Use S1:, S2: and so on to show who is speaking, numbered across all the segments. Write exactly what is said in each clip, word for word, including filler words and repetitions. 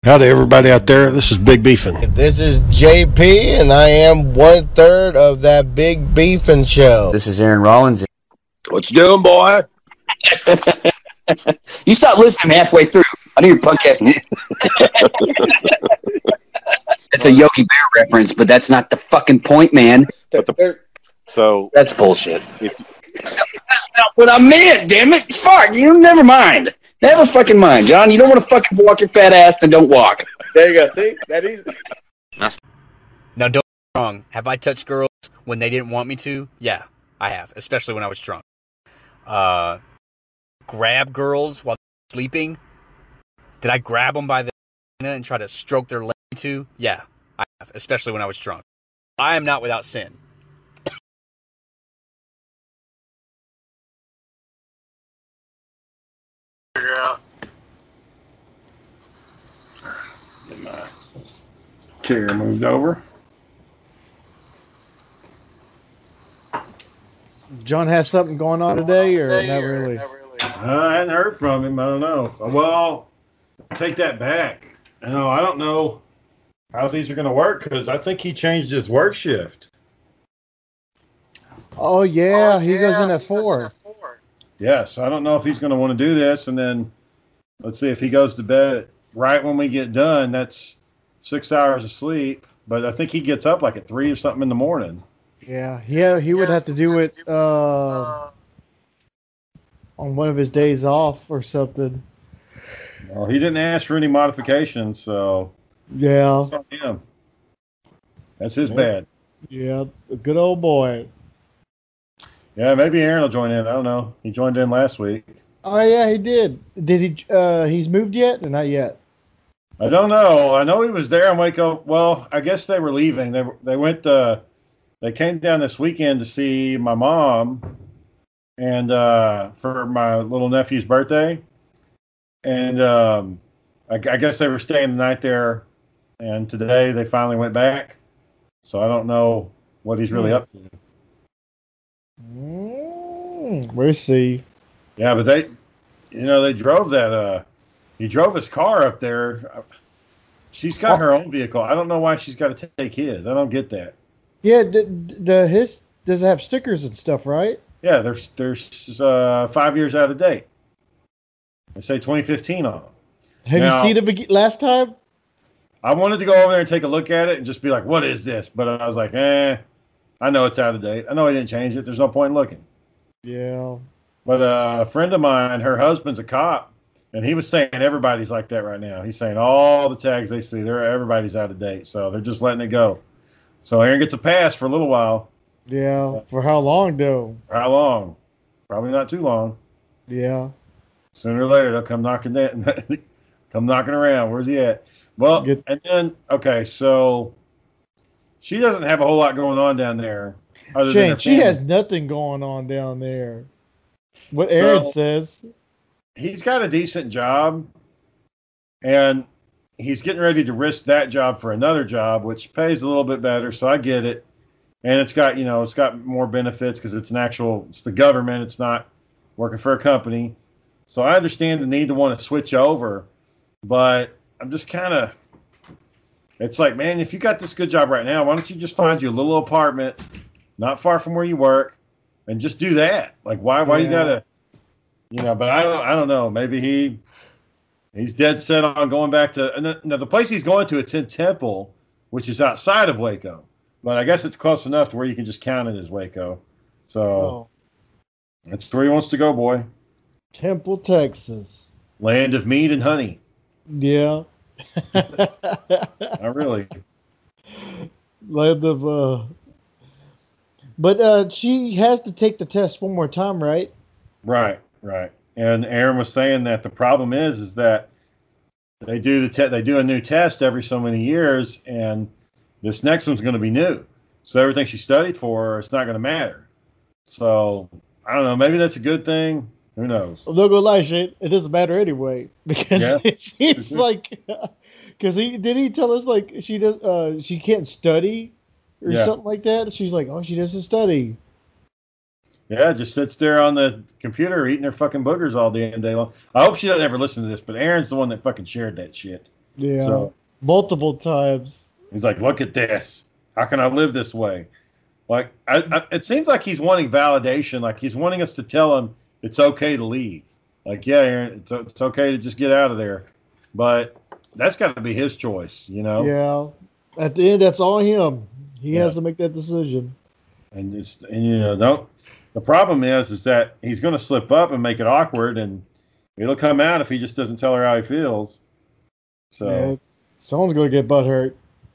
S1: Howdy, everybody out there. This is Big Beefin'.
S2: This is J P, and I am one third of that Big Beefin' show.
S3: This is Aaron Rollins.
S1: What you doing, boy?
S3: You stopped listening halfway through. I knew your podcast. That's a Yogi Bear reference, but that's not the fucking point, man.
S1: The, so
S3: that's bullshit.
S1: If,
S3: that's not what I meant, damn it. Fuck, you never mind. Never fucking mind, John. You don't want to fucking walk your fat ass, then don't walk.
S2: There you go. See? That is.
S4: Now, don't get me wrong. Have I touched girls when they didn't want me to? Yeah, I have, especially when I was drunk. Uh, grab girls while they're sleeping? Did I grab them by the and try to stroke their leg too? Yeah, I have, especially when I was drunk. I am not without sin.
S5: Figure out.
S1: Get my chair moved over.
S6: John has something going on today, or
S5: Today,
S6: not
S5: or
S6: really?
S5: Not really.
S1: I hadn't heard from him. I don't know. Well, take that back. You know, I don't know how these are going to work because I think he changed his work shift.
S6: Oh yeah,
S5: Oh,
S6: he
S5: yeah,
S6: goes in at
S5: he goes in
S6: four.
S5: at four.
S1: Yes, I don't know if he's going to want to do this, and then let's see if he goes to bed right when we get done. That's six hours of sleep, but I think he gets up like at three or something in the morning.
S6: Yeah, yeah, he would
S5: Yeah,
S6: have to do it uh,
S5: Uh,
S6: on one of his days off or something.
S1: Well, he didn't ask for any modifications, so
S6: Yeah,
S1: that's on him. That's his
S6: Yeah.
S1: bad.
S6: yeah, a good old boy.
S1: Yeah, maybe Aaron will join in. I don't know. He joined in last week.
S6: Oh yeah, he did. Did he? Uh, he's moved yet, or not yet?
S1: I don't know. I know he was there in Waco. Well, I guess they were leaving. They were- they went. Uh, they came down this weekend to see my mom, and uh, for my little nephew's birthday. And um, I, I guess they were staying the night there. And today they finally went back. So I don't know what he's really
S6: Hmm.
S1: up to.
S6: Mm, we'll see.
S1: Yeah, but they, you know, they drove that. Uh, he drove his car up there. She's got her own vehicle. I don't know why she's got to take his. I don't get that.
S6: Yeah, the, the his does it have stickers and stuff, right?
S1: Yeah, there's there's uh, five years out of date. They say twenty fifteen on them.
S6: Have
S1: Now-
S6: you seen it begi- last time?
S1: I wanted to go over there and take a look at it and just be like, "What is this?" But I was like, "Eh, I know it's out of date. I know I didn't change it. There's no point in looking."
S6: Yeah.
S1: But uh, a friend of mine, her husband's a cop, and he was saying everybody's like that right now. He's saying all the tags they see, they're everybody's out of date, so they're just letting it go. So Aaron gets a pass for a little while.
S6: Yeah. For how long though?
S1: For how long? Probably not too long.
S6: Yeah.
S1: Sooner or later, they'll come knocking that, come knocking around. Where's he at? Well,
S6: Get-
S1: and then okay, so she doesn't have a whole lot going on down there. Other than
S6: Shane,
S1: her
S6: she
S1: family.
S6: has nothing going on down there. What Aaron
S1: So-
S6: says.
S1: He's got a decent job, and he's getting ready to risk that job for another job, which pays a little bit better. So I get it, and it's got you know it's got more benefits because it's an actual it's the government. It's not working for a company. So I understand the need to want to switch over, but I'm just kind of. It's like, man, if you got this good job right now, why don't you just find you a little apartment, not far from where you work, and just do that? Like, why? Why you
S6: Yeah.
S1: gotta? You know, but I don't. I don't know. Maybe he. He's dead set on going back to. And the, now the place he's going to, it's in Temple, which is outside of Waco, but I guess it's close enough to where you can just count it as Waco. So
S6: Oh,
S1: that's where he wants to go, boy.
S6: Temple, Texas.
S1: Land of meat and honey.
S6: Yeah.
S1: Not really.
S6: Land of uh But uh she has to take the test one more time, right?
S1: Right, right. And Aaron was saying that the problem is, is that they do the te- they do a new test every so many years, and this next one's going to be new. So everything she studied for, it's not going to matter. So I don't know. Maybe that's a good thing. Who knows?
S6: I'm not gonna lie, Shane. It doesn't matter anyway because
S1: Yeah.
S6: it seems like because he did he tell us like she does uh she can't study or
S1: Yeah.
S6: something like that. She's like, oh, she doesn't study.
S1: Yeah, just sits there on the computer eating her fucking boogers all day and day long. I hope she doesn't ever listen to this, but Aaron's the one that fucking shared that shit.
S6: Yeah.
S1: So
S6: Multiple times.
S1: he's like, look at this. How can I live this way? Like, I, I, it seems like he's wanting validation. Like he's wanting us to tell him it's okay to leave. Like, yeah, Aaron, it's, it's okay to just get out of there. But that's got to be his choice, you know?
S6: Yeah. At the end, that's all him. He
S1: Yeah.
S6: has to make that decision.
S1: And it's, and you know, don't, the problem is, is that he's going to slip up and make it awkward, and it'll come out if he just doesn't tell her how he feels. So
S6: Yeah. Someone's going to get butt hurt.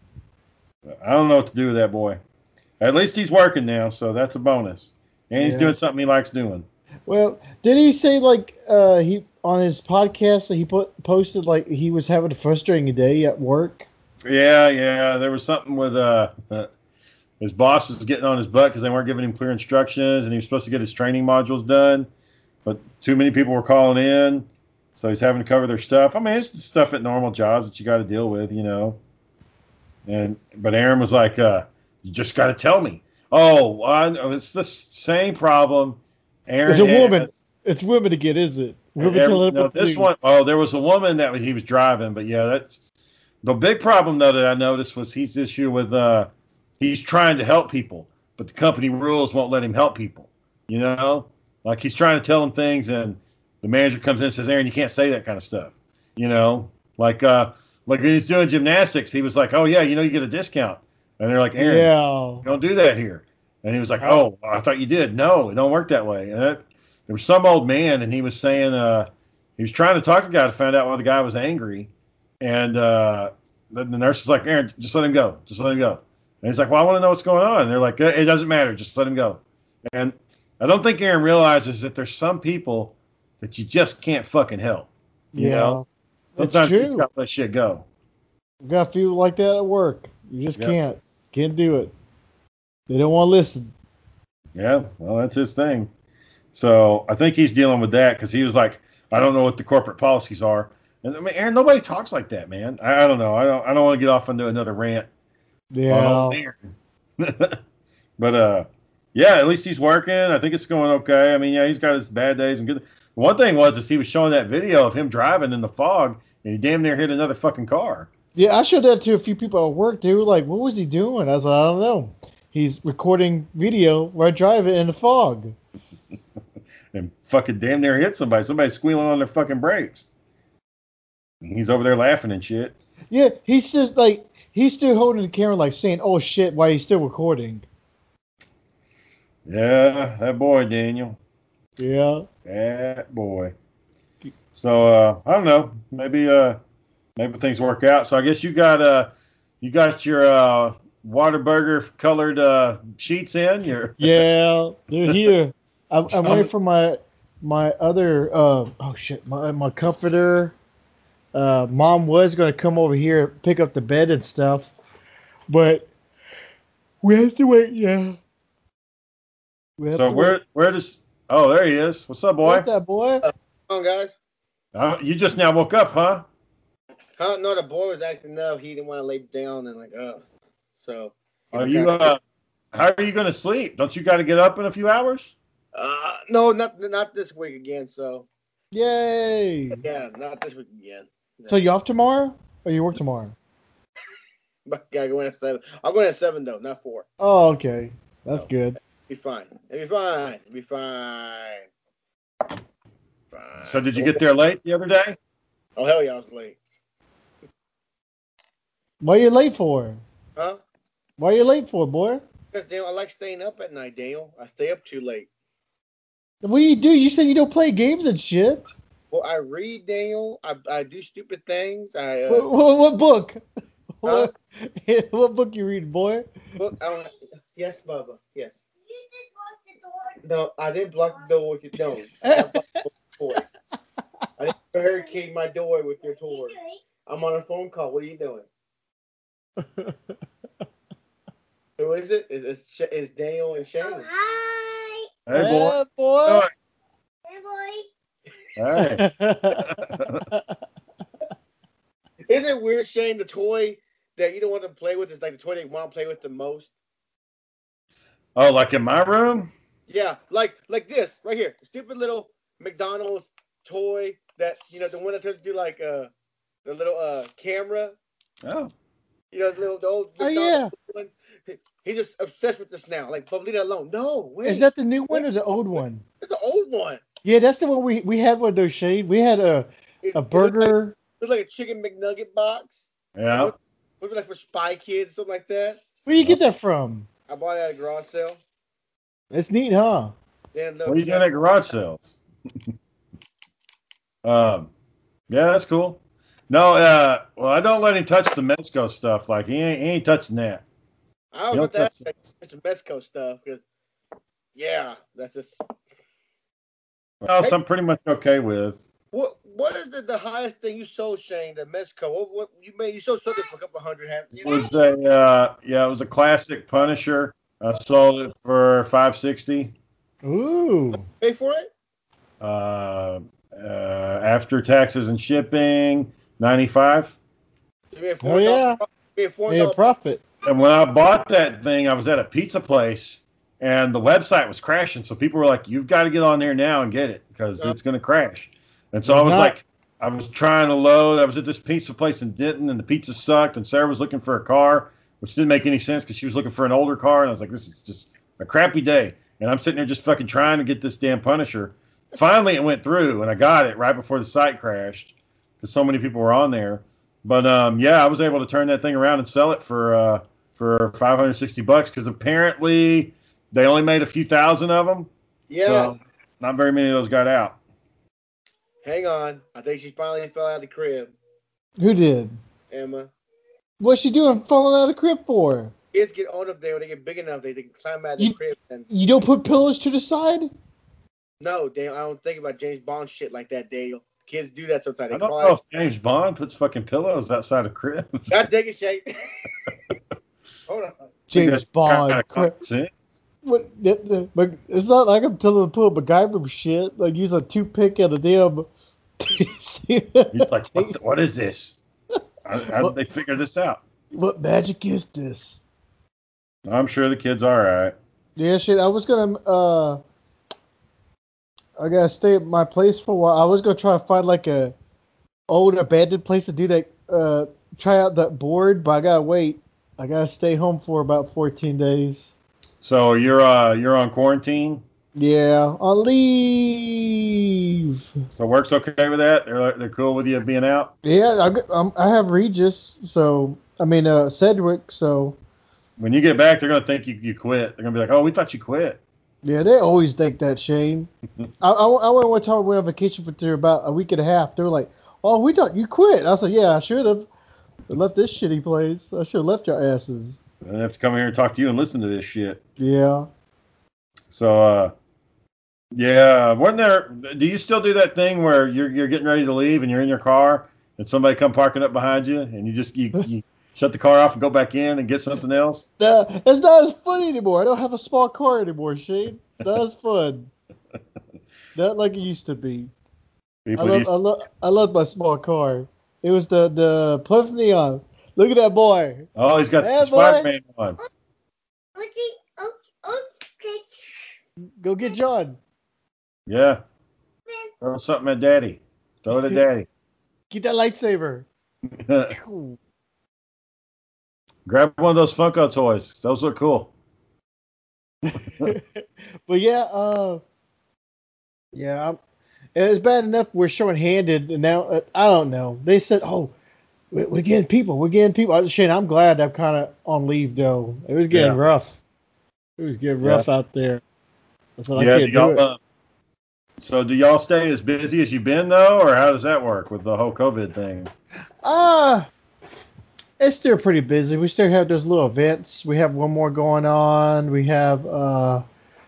S1: I don't know what to do with that boy. At least he's working now, so that's a bonus. And he's
S6: Yeah.
S1: doing something he likes doing.
S6: Well, did he say like uh, he on his podcast that he put posted like he was having a frustrating day at work?
S1: Yeah, yeah. There was something with uh, uh his boss was getting on his butt because they weren't giving him clear instructions, and he was supposed to get his training modules done, but too many people were calling in, so he's having to cover their stuff. I mean, it's the stuff at normal jobs that you got to deal with, you know. And but Aaron was like, uh, "You just got to tell me." Oh, I know. It's the same problem. Aaron
S6: It's a woman.
S1: has.
S6: It's women again, is it? Women
S1: Every-
S6: telling him
S1: no,
S6: what to
S1: this
S6: do.
S1: one, oh, there was a woman that he was driving, but yeah, that's the big problem though that I noticed was he's issue with uh, he's trying to help people, but the company rules won't let him help people. You know, like he's trying to tell them things, and the manager comes in and says, "Aaron, you can't say that kind of stuff." You know, like uh, like when he's doing gymnastics, he was like, "Oh yeah, you know, you get a discount," and they're like, "Aaron,
S6: Yeah.
S1: don't do that here." And he was like, "Oh, I thought you did." No, it don't work that way. And that, there was some old man, and he was saying uh, he was trying to talk to the guy to find out why the guy was angry. And uh, the, the nurse was like, "Aaron, just let him go. Just let him go." And he's like, "Well, I want to know what's going on." And they're like, "It doesn't matter. Just let him go." And I don't think Aaron realizes that there's some people that you just can't fucking help. You
S6: Yeah.
S1: know?
S6: That's
S1: Sometimes you
S6: true.
S1: just got to let shit go.
S6: You got people like that at work. You just
S1: Yeah.
S6: can't. Can't do it. They don't want to listen.
S1: Yeah, well, that's his thing. So I think he's dealing with that because he was like, I don't know what the corporate policies are. And I mean, Aaron, nobody talks like that, man. I, I don't know. I don't. I don't want to get off into another rant on
S6: Yeah.
S1: old Aaron. But uh, yeah, at least he's working. I think it's going okay. I mean, yeah, he's got his bad days and good. One thing was is he was showing that video of him driving in the fog, and he damn near hit another fucking car.
S6: Yeah, I showed that to a few people at work, dude. Like, what was he doing? I was like, I don't know. He's recording video while driving in the fog.
S1: And fucking damn near hit somebody. Somebody's squealing on their fucking brakes. And he's over there laughing and shit.
S6: Yeah, he's just like, he's still holding the camera, like saying, oh shit, while he's still recording.
S1: Yeah, that boy, Daniel.
S6: Yeah.
S1: That boy. So uh, I don't know. Maybe uh, maybe things work out. So I guess you got uh, you got your uh, Whataburger colored uh, sheets in. Your
S6: Yeah, they're here. I'm, I'm waiting for my my other uh oh shit my my comforter. Uh, Mom was gonna come over here pick up the bed and stuff, but we have to wait. Yeah. We have
S1: so
S6: to
S1: where
S6: wait.
S1: where does oh there he is. What's up, boy?
S6: Where's that boy?
S5: Come on, guys.
S1: Uh, you just now woke up, huh?
S5: Huh? No, the boy was acting up. He didn't want to lay down and like, uh. So.
S1: Are you uh, how are you going to sleep? Don't you got to get up in a few hours?
S5: Uh, no, not not this week again. So.
S6: Yay!
S5: Yeah, not this week again.
S6: So you off tomorrow? Or you work tomorrow?
S5: But gotta go in at seven. I'm going at seven though, not four.
S6: Oh, okay, that's good.
S5: Be fine. It'll be fine. It'll be fine. Fine.
S1: So did you get there late the other day?
S5: Oh hell yeah, I was late.
S6: What are you late for?
S5: Huh?
S6: Why are you late for, boy?
S5: Because Daniel, I like staying up at night, Daniel. I stay up too late.
S6: What do you do? You said you don't play games and shit.
S5: Well, I read, Daniel. I I do stupid things. I uh,
S6: What, what, what book?
S5: Huh?
S6: What, what book you read, boy?
S5: Look, I don't. Yes, Bubba. Yes. No, I didn't block the door with your nose. I blocked the toys. I didn't barricade my door with your toys. I'm on a phone call. What are you doing? Who is it? Is it's, it's Daniel and Shane?
S7: Oh, hi.
S1: Hey, boy.
S6: Hey, boy.
S7: Hey, boy.
S1: All right.
S5: Isn't it weird, Shane? The toy that you don't want to play with is like the toy they want to play with the most.
S1: Oh, like in my room?
S5: Yeah, like like this right here, stupid little McDonald's toy that you know the one that turns into like uh the little uh camera.
S1: Oh.
S5: You know, the little the old. The
S6: Oh yeah.
S5: One. He's just obsessed with this now. Like, but leave it alone. No, wait.
S6: Is that the new one or the old one?
S5: It's the old one.
S6: Yeah, that's the one we we had one of those shade. We had a
S5: It,
S6: a burger.
S5: It looked like, it looked like a chicken McNugget box.
S1: Yeah.
S5: It looked like for Spy Kids, something like that.
S6: Where do you get that from?
S5: I bought it at a garage sale.
S6: It's neat, huh?
S5: Then
S1: What are you doing at garage sales? um, yeah, that's cool. No, uh, well, I don't let him touch the Mezco stuff. Like he ain't, he ain't touching that.
S5: I don't know about that. Like, Mister Mezco stuff, because yeah, that's just.
S1: Well, so I'm pretty much okay with.
S5: What What is the, the highest thing you sold, Shane? The Mezco. What, what you made? You sold something for a couple hundred. Have you
S1: It was a uh, yeah, it was a classic Punisher. I sold it for five sixty.
S6: Ooh.
S5: Pay for it?
S1: Uh, uh, after taxes and shipping, ninety five.
S6: Oh yeah. Made a profit.
S1: And when I bought that thing, I was at a pizza place, and the website was crashing. So people were like, "You've got to get on there now and get it because
S5: Yeah.
S1: it's going to crash." And so I was
S6: Not-
S1: like, I was trying to load. I was at this pizza place in Denton, and the pizza sucked. And Sarah was looking for a car, which didn't make any sense because she was looking for an older car. And I was like, "This is just a crappy day." And I'm sitting there just fucking trying to get this damn Punisher. Finally, it went through, and I got it right before the site crashed because so many people were on there. But um, yeah, I was able to turn that thing around and sell it for uh, for five hundred sixty bucks because apparently they only made a few thousand of them.
S5: Yeah.
S1: So not very many of those got out.
S5: Hang on. I think she finally fell out of the crib.
S6: Who did?
S5: Emma.
S6: What's she doing falling out of the crib for?
S5: Kids get old up there when they get big enough. They, they climb out of the
S6: You-
S5: crib. And
S6: You don't put pillows to the side?
S5: no, Daniel, I don't think about James Bond shit like that, Daniel. Kids do that sometimes. They
S1: I don't
S5: crawl
S1: know
S5: out.
S1: if James Bond puts fucking pillows outside of cribs.
S5: God dang it, Shane. Hold on.
S6: James
S1: That's
S6: Bond.
S1: kinda
S6: crib.
S1: common sense.
S6: What? The, the, but it's not like I'm telling him to pull a MacGyver shit. Like use a toothpick and a damn.
S1: He's like, what, the, what is this? How, how did they figure this out?
S6: What magic is this?
S1: I'm sure the kid's all right.
S6: Yeah, shit. I was gonna. uh I gotta stay at my place for a while. I was gonna try to find like a old abandoned place to do that. Uh, try out that board, but I gotta wait. I gotta stay home for about fourteen days.
S1: So you're uh you're on quarantine.
S6: Yeah, on leave.
S1: So work's okay with that. They're they're cool with you being out.
S6: Yeah, I, got- um, I have Regis, so I mean uh, Cedric, so
S1: When you get back, they're gonna think you, you quit. They're gonna be like, oh, we thought you quit.
S6: yeah, they always think that, Shane. I, I, I went one time, went on vacation for for about a week and a half. They were like, "Oh, we thought you quit." I was like, "Yeah, I should have. I left this shitty place. I should have left your asses."
S1: They have to come here and talk to you and listen to this shit.
S6: Yeah.
S1: So uh, yeah, wasn't there? Do you still do that thing where you're you're getting ready to leave and you're in your car and somebody come parking up behind you and you just you, you shut the car off and go back in and get something else?
S6: Uh, it's not as fun anymore. I don't have a small car anymore, Shane. It's not as fun. Not like it used to be. I
S1: People
S6: love,
S1: used-
S6: I love, I love my small car. It was the the Plymouth Neon. Look at that boy.
S1: oh, he's got
S6: Hey,
S1: the
S6: boy.
S1: Spider-Man one.
S6: Go get John.
S1: Yeah. Throw something at Daddy. Throw it at Daddy.
S6: Get that lightsaber. Cool.
S1: Grab one of those Funko toys. Those look cool.
S6: But yeah, uh, yeah, I'm, it's bad enough we're showing handed, and now uh, I don't know. They said, "Oh, we're, we're getting people. We're getting people." I, Shane, I'm glad I'm kind of on leave though. It was getting
S1: Yeah.
S6: rough. It was getting rough out there. I said, I
S1: Yeah, do
S6: can't do
S1: y'all,
S6: it.
S1: uh, so do y'all stay as busy as you've been though, or how does that work with the whole COVID thing?
S6: Ah, it's still pretty busy. We still have those little events. We have one more going on. We have uh, uh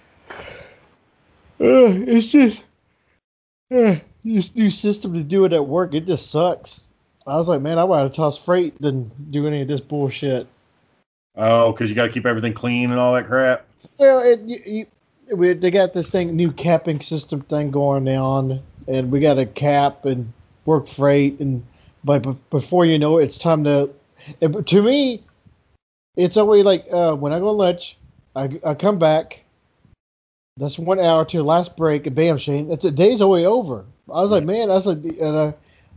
S6: it's just uh, this new system to do it at work. It just sucks. I was like, man, I'd rather toss freight than do any of this bullshit.
S1: Oh, because you got to keep everything clean and all that crap.
S6: Well, it, you, you, we, they got this thing, new capping system thing going on, and we got to cap and work freight, and but b- before you know it, it's time to. It, to me, it's always like uh, when I go to lunch, I, I come back. That's one hour to the last break, and bam, Shane, it's the day's always over. I was like, man, I was like, and I,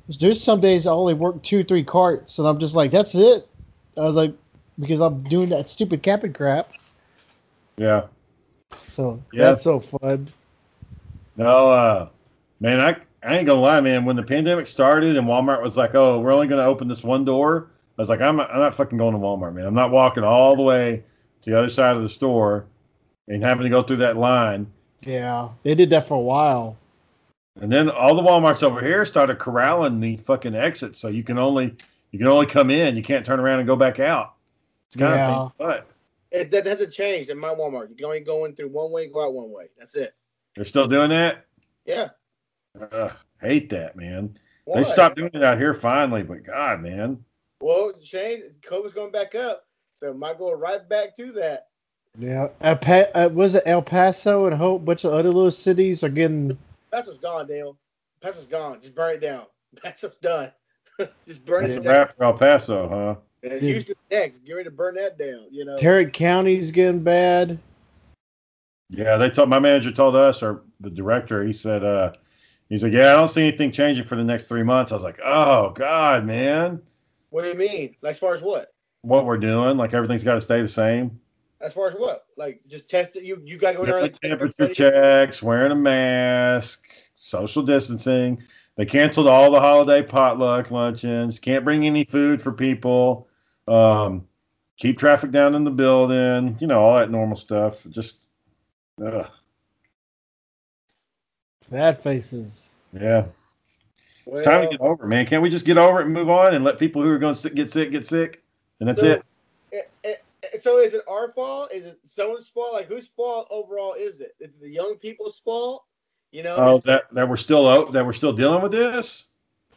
S6: There's some days I only work two, three carts, and I'm just like, that's it. I was like, because I'm doing that stupid capping crap.
S1: Yeah.
S6: So
S1: Yeah.
S6: that's so fun.
S1: No, uh, man, I, I ain't gonna lie, man. When the pandemic started and Walmart was like, "Oh, we're only gonna open this one door," I was like, "I'm not, I'm not fucking going to Walmart, man. I'm not walking all the way to the other side of the store and having to go through that line."
S6: Yeah, they did that for a while.
S1: And then all the Walmarts over here started corralling the fucking exits, so you can only you can only come in. You can't turn around and go back out. It's kind
S6: Yeah.
S1: of but
S5: It, that hasn't changed in my Walmart. You can only go in through one way, go out one way. That's it.
S1: they're still doing that.
S5: Yeah.
S1: Ugh, hate that, man.
S5: Why?
S1: They stopped doing it out here finally, but God, man.
S5: Well, Shane, COVID's going back up, so it might go right back to that.
S6: Yeah, El pa- uh, was it El Paso and a whole bunch of other little cities are getting.
S5: Paso's gone, Dale. Paso's gone. Just burn it down. Paso's done. Just burn
S1: It's
S5: it
S1: a
S5: down.
S1: wrap for El Paso, huh?
S5: And Houston next. Get ready to burn that down. You know.
S6: Tarrant County's getting bad.
S1: Yeah, they told my manager told us, or the director, he said, uh, he's like, yeah, I don't see anything changing for the next three months. I was like, oh God, man,
S5: What do you mean? Like, as far as what?
S1: what we're doing, like everything's got to stay the same.
S5: As far as what? Like, just test it. You you got to go there.
S1: Daily
S5: Like,
S1: temperature checks, wearing a mask, social distancing. They canceled all the holiday potluck luncheons. Can't bring any food for people. Um, keep traffic down in the building. You know, all that normal stuff. Just, ugh.
S6: Bad faces.
S1: Yeah.
S5: Well,
S1: It's time to get over it, man. Can't we just get over it and move on and let people who are going to get sick get sick? And that's
S5: So-
S1: it.
S5: eh, eh, eh, so is it our fault? Is it someone's fault? Like, whose fault overall is it? Is it the young people's fault? You know.
S1: Oh,
S5: It's-
S1: that that we're still out, that we're still dealing with this.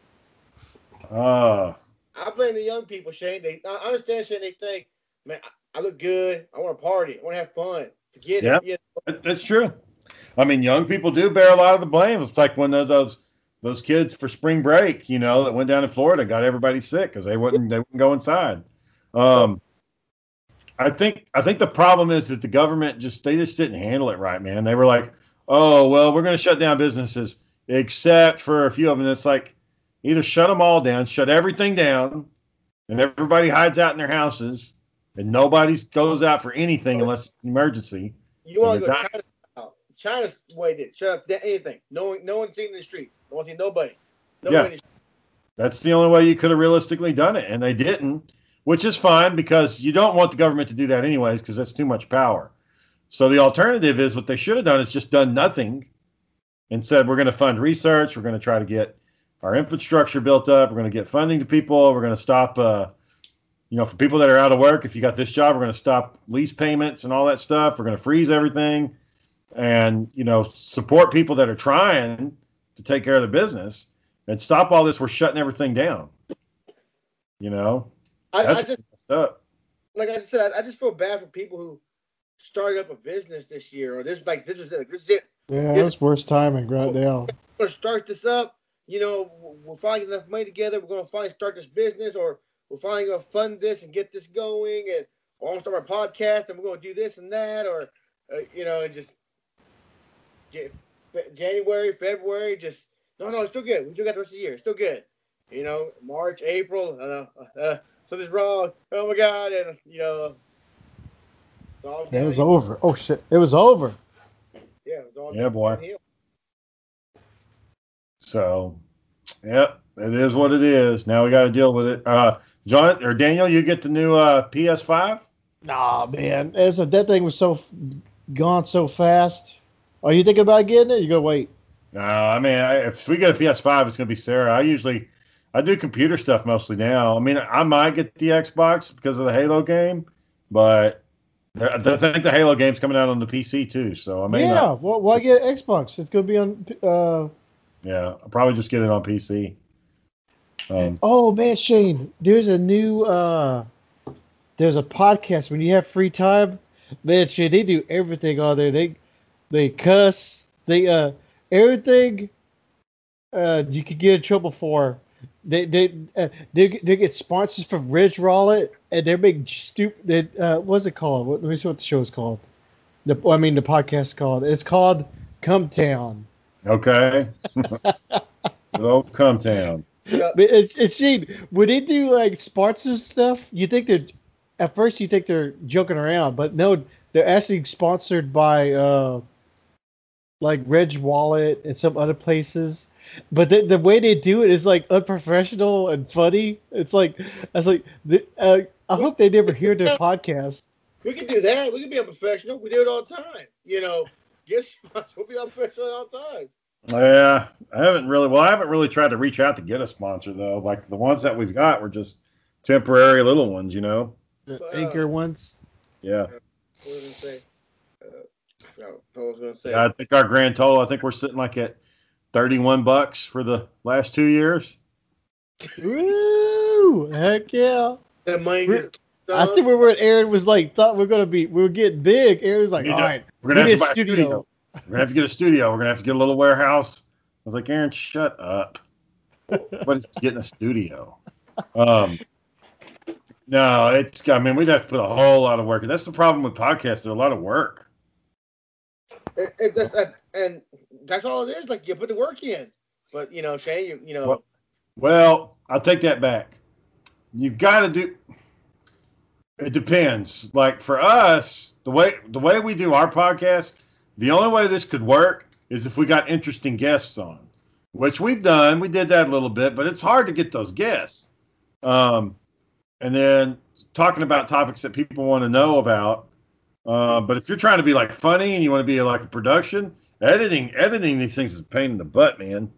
S1: Uh
S5: I blame the young people, Shane. They, I understand, Shane. They think, man, I, I look good. I want to party. I want to have fun. Forget
S1: Yeah.
S5: it. You know?
S1: that- that's true. I mean, young people do bear a lot of the blame. It's like when those those kids for spring break, you know, that went down to Florida, got everybody sick because they wouldn't they wouldn't go inside. Um, I think I think the problem is that the government just they just didn't handle it right, man. They were like, oh well, we're going to shut down businesses except for a few of them. It's like either shut them all down, shut everything down, and everybody hides out in their houses, and nobody goes out for anything unless it's an emergency.
S5: You want to
S1: And
S5: go
S1: they're
S5: China style. China's way did shut up that- anything. No one, no one seen in the streets. No one seen nobody.
S1: Yeah.
S5: Nobody. in the
S1: That's the only way you could have realistically done it, and they didn't, which is fine because you don't want the government to do that anyways because that's too much power. So the alternative is what they should have done is just done nothing and said we're going to fund research, we're going to try to get our infrastructure built up, we're going to get funding to people, we're going to stop, uh, you know, for people that are out of work, if you got this job, we're going to stop lease payments and all that stuff, we're going to freeze everything, and you know, support people that are trying to take care of their business. And stop all this. We're shutting everything down. You know,
S5: I, I
S1: that's
S5: just
S1: messed up.
S5: like I said, I just feel bad for people who started up a business this year or this like this is it. This is it.
S6: Yeah,
S5: Yeah.
S6: that's worst timing right now.
S5: We're gonna start this up. You know, we're finally getting enough money together. We're gonna finally start this business, or we're finally gonna fund this and get this going, and or I'm gonna start our podcast, and we're gonna do this and that, or uh, you know, and just Ja- Fe- January, February, just no, no, it's still good. We still got the rest of the year. It's still good. You know, March, April, uh, uh, something's wrong. Oh my God, and you know, it's all
S6: It was
S5: downhill.
S6: over. Oh shit! It was over.
S5: Yeah, it was all
S1: Yeah, boy.
S5: downhill.
S1: So, yeah, it is what it is. Now we got to deal with it. Uh, John or Daniel, you get the new uh, P S five?
S6: Nah, man, it's a, that thing was so f- gone so fast. Are you thinking about getting it? You go wait.
S1: No, I mean, I, if we get a P S five, it's going to be Sarah. I usually, I do computer stuff mostly now. I mean, I might get the Xbox because of the Halo game, but I I think the Halo game's coming out on the P C too. So I may
S6: Yeah,
S1: not.
S6: well, why get an Xbox? It's gonna be on. Uh,
S1: Yeah, I'll probably just get it on P C. Um,
S6: oh man, Shane, there's a new. Uh, there's a podcast when you have free time. Man, Shane, they do everything on there. They, they cuss. They uh everything. Uh, you could get in trouble for. They they uh, they they get sponsors from Ridge Rollet, and they're big stupid. Uh, what's it called? What, let me see what the show is called. The I mean the podcast is called. It's called Come Town.
S1: Okay. Good old Come Town.
S5: Yeah.
S6: But it's it's Shane, when they do like sponsor stuff, you think they're at first you think they're joking around, but no, they're actually sponsored by uh like Reg Wallet and some other places. But the, the way they do it is like unprofessional and funny. It's like it's like the, uh, I hope they never hear their podcast.
S5: We can do that. We can be unprofessional. We do it all the time. You know, get spots. We'll be unprofessional at all times.
S1: Yeah, I haven't really. Well, I haven't really tried to reach out to get a sponsor though. Like the ones that we've got were just temporary little ones, you know.
S6: The
S5: Well,
S6: anchor ones.
S1: Yeah.
S5: What was I gonna say? Uh, no, I was gonna say.
S1: Yeah, I think our grand total. I think we're sitting like at thirty-one bucks for the last two years.
S6: Woo! Heck yeah!
S5: That money
S6: We're-
S5: just.
S6: I still remember when Aaron was like, thought we are gonna be, we were getting big. Aaron was like,
S1: You
S6: all
S1: know,
S6: right,
S1: We're gonna
S6: we
S1: have
S6: need
S1: to
S6: a
S1: buy a studio.
S6: studio.
S1: We're gonna have to get a studio. We're gonna have to get a little warehouse. I was like, Aaron, shut up. What is getting a studio? Um, no, it's. I mean, we'd have to put a whole lot of work. And that's the problem with podcasts. They're a lot of work.
S5: It, it just, uh, and that's all it is. Like you put the work in, but you know, Shane, you, you know,
S1: Well, Well, I'll take that back. You've got to do. It depends. Like for us, the way the way we do our podcast, the only way this could work is if we got interesting guests on, which we've done. We did that a little bit, but it's hard to get those guests. Um, and then talking about topics that people want to know about. Uh, but if you're trying to be like funny and you want to be like a production, editing editing these things is a pain in the butt, man.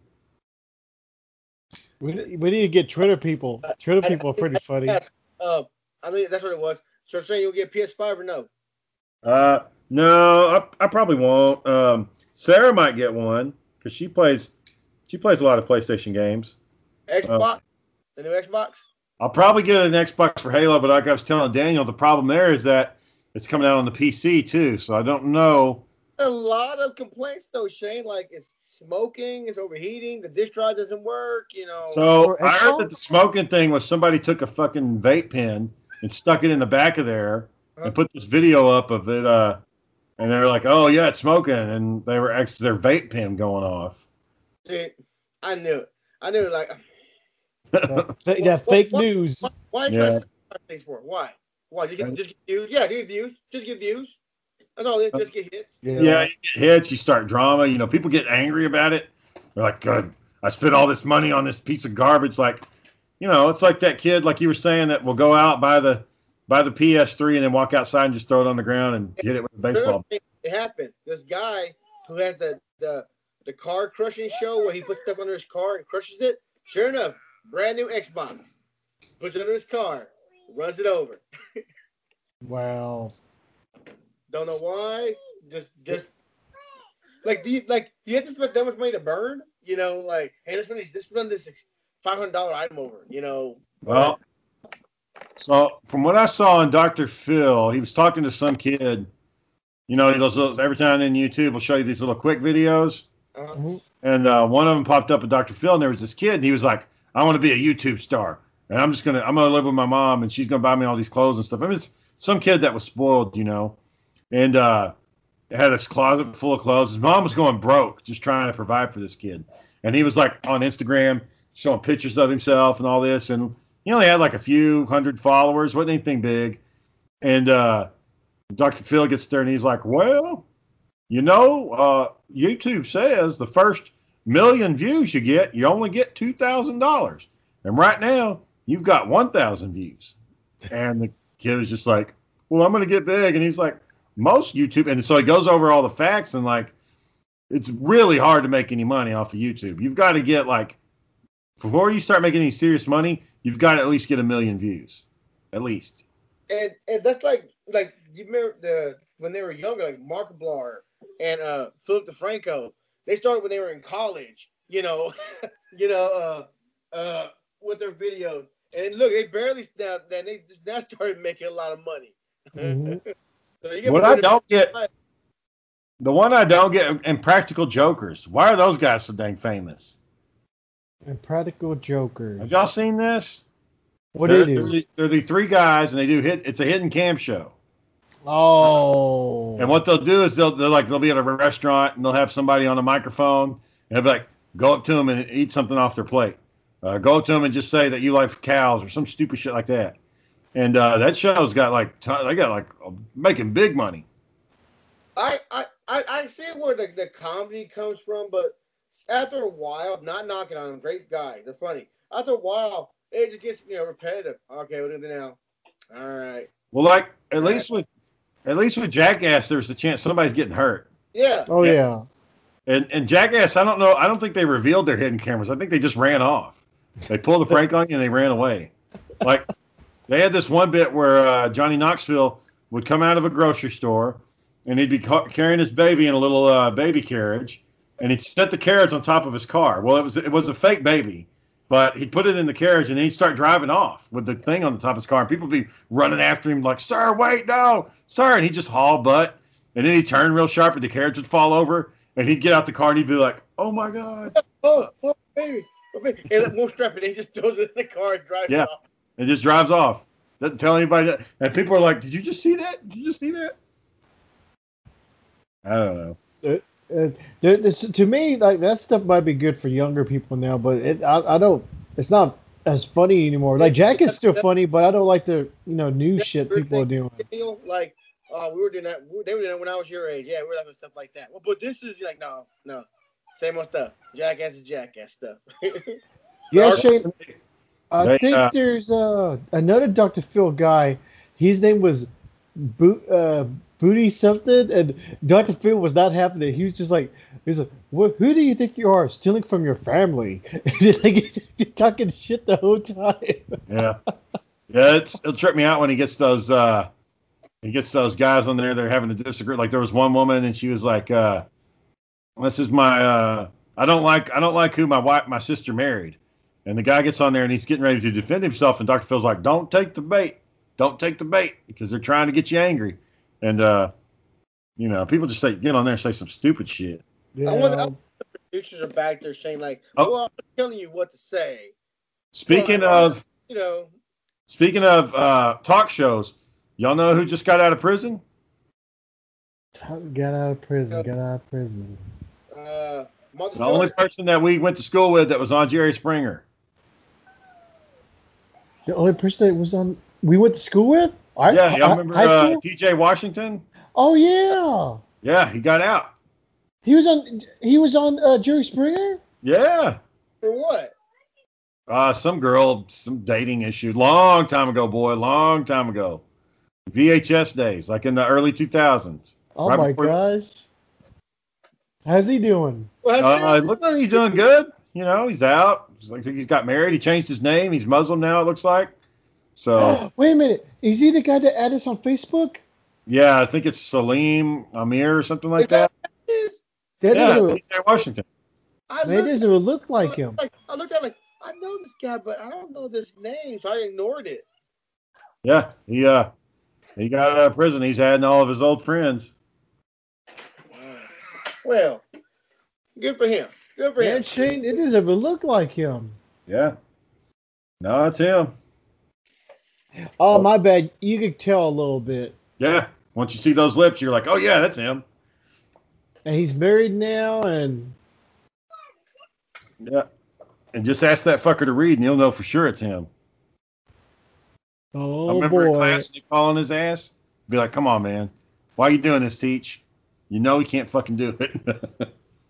S6: We, we need to get Twitter people. Twitter people are pretty funny.
S5: Uh, I mean, that's what it was. So, Shane, you'll get P S five or no?
S1: Uh, no, I, I probably won't. Um, Sarah might get one because she plays she plays a lot of PlayStation games.
S5: Xbox, the new Xbox.
S1: I'll probably get an Xbox for Halo, but like I was telling Daniel, the problem there is that it's coming out on the P C too, so I don't know.
S5: A lot of complaints though, Shane. Like it's smoking, it's overheating, the disk drive doesn't work. You know.
S1: So
S6: For
S1: I heard
S6: Xbox?
S1: that the smoking thing was somebody took a fucking vape pen and stuck it in the back of there
S5: Huh?
S1: and put this video up of it, uh, and they were like, "Oh yeah, it's smoking," and they were actually their vape pen going off.
S5: See, I knew it. I knew it. Like,
S6: That, that fake
S5: what-
S6: news.
S5: why? Why
S1: Yeah.
S5: try to things for? Why? Why? Just get, just get views. Yeah, get views. Just get views. That's all it is. Just get hits.
S6: Yeah.
S1: Yeah, you get hits, you start drama. You know, people get angry about it. They're like, "God, I spent all this money on this piece of garbage." Like, you know, it's like that kid, like you were saying, that will go out buy the buy the P S three and then walk outside and just throw it on the ground and hit it with a baseball.
S5: It happened. This guy who had the the the car crushing show where he puts stuff under his car and crushes it. Sure enough, brand new Xbox. Puts it under his car, runs it over.
S6: Wow.
S5: Don't know why. Just just like do you like do you have to spend that much money to burn? You know, like hey, let's run this let's run this five hundred dollar item over. You know.
S1: Well, so from what I saw on Doctor Phil, he was talking to some kid. You know, those, those every time then YouTube will show you these little quick videos,
S5: Uh,
S6: Mhm.
S1: and uh, one of them popped up with Doctor Phil, and there was this kid, and he was like, "I want to be a YouTube star, and I'm just gonna I'm gonna live with my mom, and she's gonna buy me all these clothes and stuff." I mean, it's some kid that was spoiled, you know, and uh, had his closet full of clothes. His mom was going broke, just trying to provide for this kid, and he was like on Instagram showing pictures of himself and all this, and he only had like a few hundred followers, wasn't anything big, and uh, Doctor Phil gets there and he's like, "Well, you know, uh, YouTube says the first million views you get, you only get two thousand dollars. And right now, you've got one thousand views." And the kid was just like, "Well, I'm going to get big." And he's like, "Most YouTube." And so he goes over all the facts and like, it's really hard to make any money off of YouTube. You've got to get like, before you start making any serious money, you've got to at least get a million views. At least.
S5: and and that's like like you remember the when they were younger, like Mark Blar and uh Philip DeFranco. They started when they were in college, you know, you know, uh, uh, with their videos. And look, they barely now then they just now started making a lot of money.
S6: Mhm.
S5: So you get
S1: What I don't get, the one I don't get, and Practical Jokers. Why are those guys so dang famous?
S6: And Practical Jokers.
S1: Have y'all seen this?
S6: What do
S1: they're,
S6: you
S1: they're,
S6: do?
S1: the, they're the three guys, and they do hit. It's a hidden cam show.
S6: Oh.
S1: And what they'll do is they'll they're like they'll be at a restaurant and they'll have somebody on a microphone and they'll be like, go up to them and eat something off their plate. Uh, go up to them and just say that you like cows or some stupid shit like that. And uh, that show's got like ton- they got like uh, making big money.
S5: I, I, I, I see where the, the comedy comes from, but after a while, not knocking on them, great guys, they're funny. After a while, it just gets you know repetitive. Okay, what do it now? All right.
S1: Well, like at least with at least with Jackass, there's a chance somebody's getting hurt.
S5: Yeah.
S6: Oh
S1: Yeah.
S6: yeah.
S1: And and Jackass, I don't know. I don't think they revealed their hidden cameras. I think they just ran off. They pulled a prank on you and they ran away. Like they had this one bit where uh, Johnny Knoxville would come out of a grocery store and he'd be ca- carrying his baby in a little uh, baby carriage, and he'd set the carriage on top of his car. Well, it was it was a fake baby, but he'd put it in the carriage and then he'd start driving off with the thing on the top of his car. And people would be running after him like, "Sir, wait, no, sir!" And he'd just haul butt, and then he'd turn real sharp, and the carriage would fall over. And he'd get out the car and he'd be like, "Oh my god!"
S5: Oh, oh, baby, oh, baby. And it won't strap it. He just throws it in the car and drives
S1: Yeah.
S5: off.
S1: And just drives off. Doesn't tell anybody that. And people are like, "Did you just see that? Did you just see that?" I don't know.
S6: Uh, there- this- to me, like that stuff might be good for younger people now, but it, I, I don't. It's not as funny anymore. Like Jack is still funny, but I don't like the you know new
S5: That's
S6: shit
S5: the weird
S6: people are
S5: thing.
S6: doing.
S5: You know, like, uh, we were doing that. we- They were doing that when I was your age. Yeah, we were having stuff like that. Well, but this is like, no, no, same old stuff. Jackass is Jackass stuff.
S6: Yeah,
S5: Our-
S6: Shane. I
S1: They,
S6: think
S1: uh,
S6: there's uh, another Doctor Phil guy. His name was Bo- uh, Booty something, and Doctor Phil was not happy that he was just like, he's like, what, who do you think you are, stealing from your family? And he's like talking shit the whole time.
S1: Yeah, yeah. It's, it'll trip me out when he gets those. Uh, he gets those guys on there. They're having to disagree. Like there was one woman, and she was like, uh, "This is my. Uh, I don't like. I don't like who my wife, my sister married." And the guy gets on there, and he's getting ready to defend himself. And Doctor Phil's like, "Don't take the bait. Don't take the bait because they're trying to get you angry." And uh, you know, people just say, get on there and say some stupid shit.
S6: Yeah.
S5: I wonder how the producers are back there saying like,
S1: Oh.
S5: "Well, I'm telling you what to say."
S1: Speaking
S5: Well,
S1: of
S5: You know,
S1: speaking of uh, talk shows, y'all know who just got out of prison?
S6: Got out of prison. Got out of prison.
S5: uh, Mother
S1: The only
S5: Stewart,
S1: person that we went to school with that was on Jerry Springer.
S6: The only person that was on we went to school with. I,
S1: Yeah, y'all
S6: I-
S1: remember
S6: high
S1: uh,
S6: school?
S1: T J Washington?
S6: Oh yeah,
S1: Yeah, he got out.
S6: he was on. He was on uh, Jerry Springer.
S1: Yeah.
S5: for what?
S1: Uh, some girl, some dating issue. Long time ago, boy. Long time ago. V H S days, like in the early two thousands.
S6: Oh
S1: Right
S6: my
S1: before-
S6: gosh, how's he doing?
S5: Well,
S1: Uh, it looks like he's doing good. You know, he's out. It's like he's got married. He changed his name. He's Muslim now, it looks like. So,
S6: Wait a minute, is he the guy that added us on Facebook?
S1: yeah, I think it's Salim Amir or something like
S5: Is that
S1: that.
S5: what it is?
S6: That
S1: Yeah,
S6: doesn't,
S1: T J Washington.
S5: I
S6: that
S5: looked,
S6: doesn't look like him.
S5: like, I looked at it like I know this guy, but I don't know this name, so I ignored it.
S1: Yeah, he uh, he got out of prison. He's adding all of his old friends.
S5: Well, good for him. Good for
S6: Yeah,
S5: him.
S6: Shane, it doesn't even look like him.
S1: Yeah. No, it's him.
S6: Oh, my bad. You could tell a little bit.
S1: Yeah. Once you see those lips, you're like, oh yeah, that's him.
S6: And he's married now, and
S1: Yeah. And just ask that fucker to read, and you'll know for sure it's him. I
S6: oh
S1: remember in
S6: boy,
S1: class you calling his ass. Be like, come on, man. Why are you doing this, Teach? You know he can't fucking do it.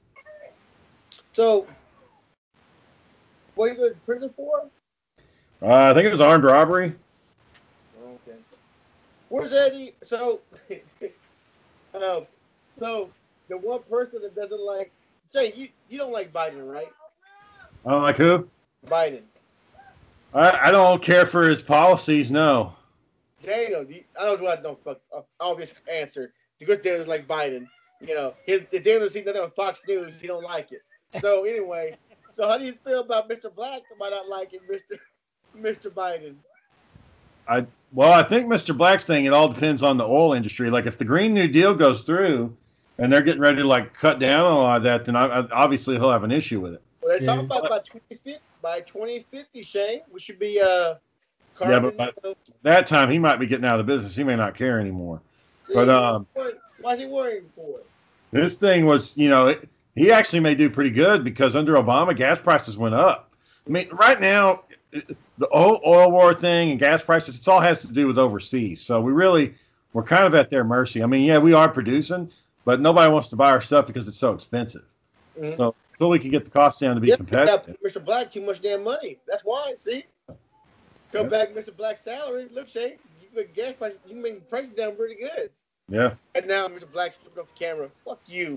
S5: So, what are you going to prison for?
S1: uh, I think it was armed robbery.
S5: Okay. Where's Eddie? So, um, so the one person that doesn't like, say you you don't like Biden, right?
S1: I don't like who?
S5: Biden.
S1: I, I don't care for his policies, no.
S5: Daniel, do you, I don't know what no fuck. uh, Obvious answer. Because Daniel's like Biden. You know, his if Daniel see nothing on Fox News, he don't like it. So anyway, so how do you feel about Mister Black by not liking Mister Mister Biden?
S1: I well, I think Mister Black's thing, it all depends on the oil industry. Like if the Green New Deal goes through and they're getting ready to like cut down on a lot of that, then I, I, obviously he'll have an issue with it.
S5: Well, they're
S6: Yeah.
S5: talking about by twenty fifty, by twenty fifty, Shane, we should be uh
S1: Yeah,
S5: carbon.
S1: but that time he might be getting out of the business. He may not care anymore.
S5: See,
S1: but, um,
S5: why is he worrying for it?
S1: This thing was, you know, it, he actually may do pretty good because under Obama, gas prices went up. I mean, right now, the oil, oil war thing and gas prices, it all has to do with overseas. So we really, we're kind of at their mercy. I mean, yeah, we are producing, but nobody wants to buy our stuff because it's so expensive. Mm-hmm. So until we can get the cost down to be
S5: yeah,
S1: competitive.
S5: Mister Black, too much damn money. That's why. See, come yeah. back, Mister Black's salary. Look, Shane, you put gas prices, you made prices down pretty good.
S1: Yeah.
S5: And now Mister Black's flipping off the camera. Fuck you.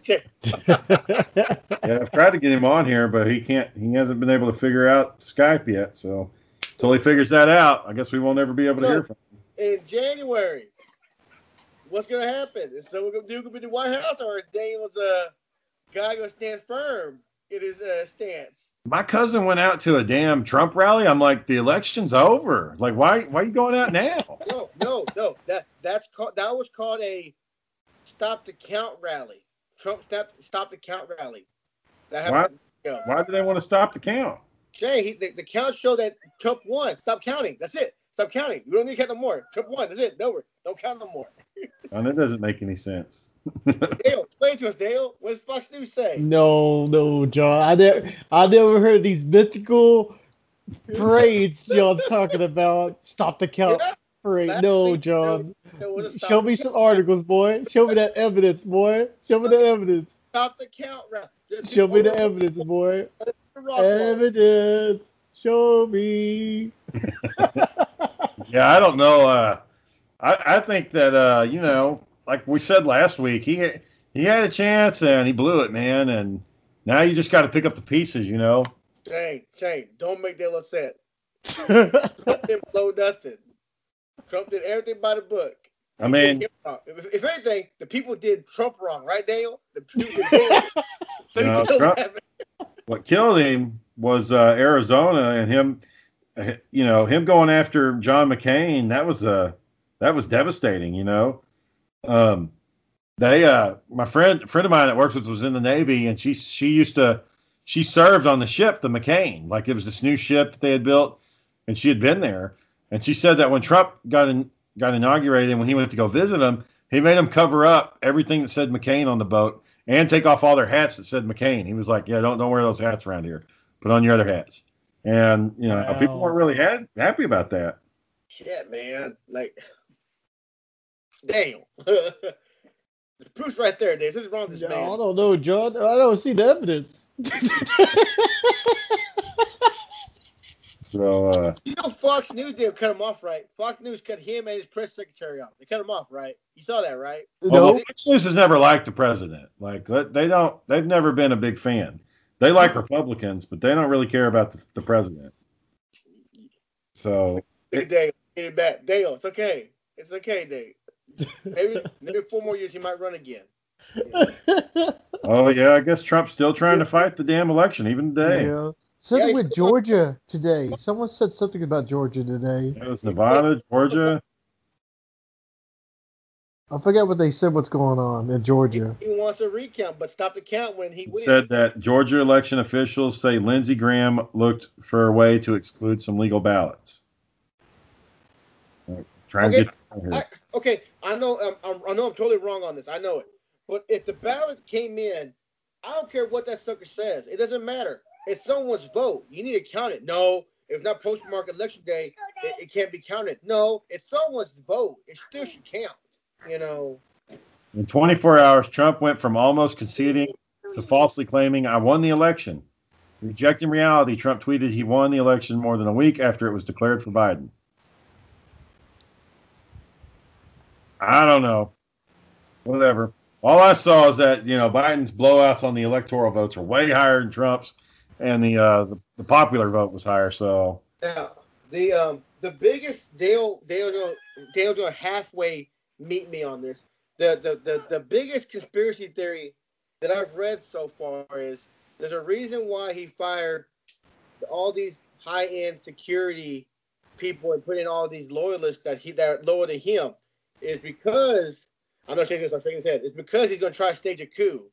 S1: Yeah, I've tried to get him on here, but he can't. He hasn't been able to figure out Skype yet. So until he figures that out, I guess we won't ever be able to so, hear from him.
S5: In January, what's going to happen? Is someone going to do going to be the White House, or is Daniel's uh, guy going to stand firm in his uh, stance?
S1: My cousin went out to a damn Trump rally. I'm like, the election's over. Like, why? Why are you going out now?
S5: No, no, no. That that's called. That was called a stop the count rally. Trump stopped stop the count rally. That happened.
S1: Why, why do they want to stop the count?
S5: Shay, he, the, the count showed that Trump won. Stop counting. That's it. Stop counting. We don't need to count no more. Trump won. That's it. No, don't count no more.
S1: And that doesn't make any sense.
S5: Dale, explain to us, Dale. What does Fox News say?
S6: No, no, John. I never, I never heard of these mythical parades John's talking about. Stop the count yeah, parade. No, John. Show me some articles, boy. Show me that evidence, boy. Show me that evidence.
S5: Stop the count.
S6: Show me the evidence, boy. Evidence. Show me.
S1: Yeah, I don't know. Uh, I, I think that, uh, you know, like we said last week, he he had a chance and he blew it, man. And now you just got to pick up the pieces, you know.
S5: Shane, Shane, don't make Dale upset. Trump didn't blow nothing. Trump did everything by the book.
S1: I mean,
S5: if, if anything, the people did Trump wrong, right, Dale? The people did
S1: no, Trump, what killed him was uh, Arizona and him, you know, him going after John McCain. That was uh, that was devastating, you know. Um, they, uh, my friend, a friend of mine that works with was in the Navy, and she, she used to, she served on the ship, the McCain, like it was this new ship that they had built, and she had been there. And she said that when Trump got in, got inaugurated, and when he went to go visit him, he made them cover up everything that said McCain on the boat and take off all their hats that said McCain. He was like, yeah, don't, don't wear those hats around here. Put on your other hats. And, you know, wow. People weren't really had, happy about that.
S5: Shit, man. Like, damn. The proof's right there, Dave. This is wrong with this
S6: no,
S5: man.
S6: I don't know, John. I don't see the evidence.
S1: So, uh,
S5: you know, Fox News did cut him off, right? Fox News cut him and his press secretary off. They cut him off, right? You saw that, right?
S1: No. Well, Fox News has never liked the president. Like, they don't, they've never been a big fan. They like Republicans, but they don't really care about the, the president. So,
S5: it, Dale, get it back. Dale, it's okay. It's okay, Dale. Maybe, maybe four more years he might run again. Yeah.
S1: Oh, yeah, I guess Trump's still trying to fight the damn election, even today.
S6: Yeah. Something yeah, with Georgia today. Someone said something about Georgia today.
S1: It was Nevada, Georgia.
S6: I forget what they said. What's going on in Georgia?
S5: He, he wants a recount, but stop the count when he wins.
S1: Said that Georgia election officials say Lindsey Graham looked for a way to exclude some legal ballots. Trying
S5: okay,
S1: to get
S5: I, okay, I know. Um, I'm, I know I'm totally wrong on this. I know it. But if the ballot came in, I don't care what that sucker says. It doesn't matter. It's someone's vote. You need to count it. No, if it's not postmark election day, it, it can't be counted. No, it's someone's vote. It still should count. You know.
S1: In twenty-four hours, Trump went from almost conceding to falsely claiming, I won the election. Rejecting reality, Trump tweeted he won the election more than a week after it was declared for Biden. I don't know. Whatever. All I saw is that, you know, Biden's blowouts on the electoral votes are way higher than Trump's, and the uh, the, the popular vote was higher. So
S5: now the um the biggest Dale Dale Dale Dale halfway meet me on this. The, the the the biggest conspiracy theory that I've read so far is there's a reason why he fired all these high end security people and put in all these loyalists that he that are lower than him is because. I'm not shaking his head. It's because he's going to try to stage a coup.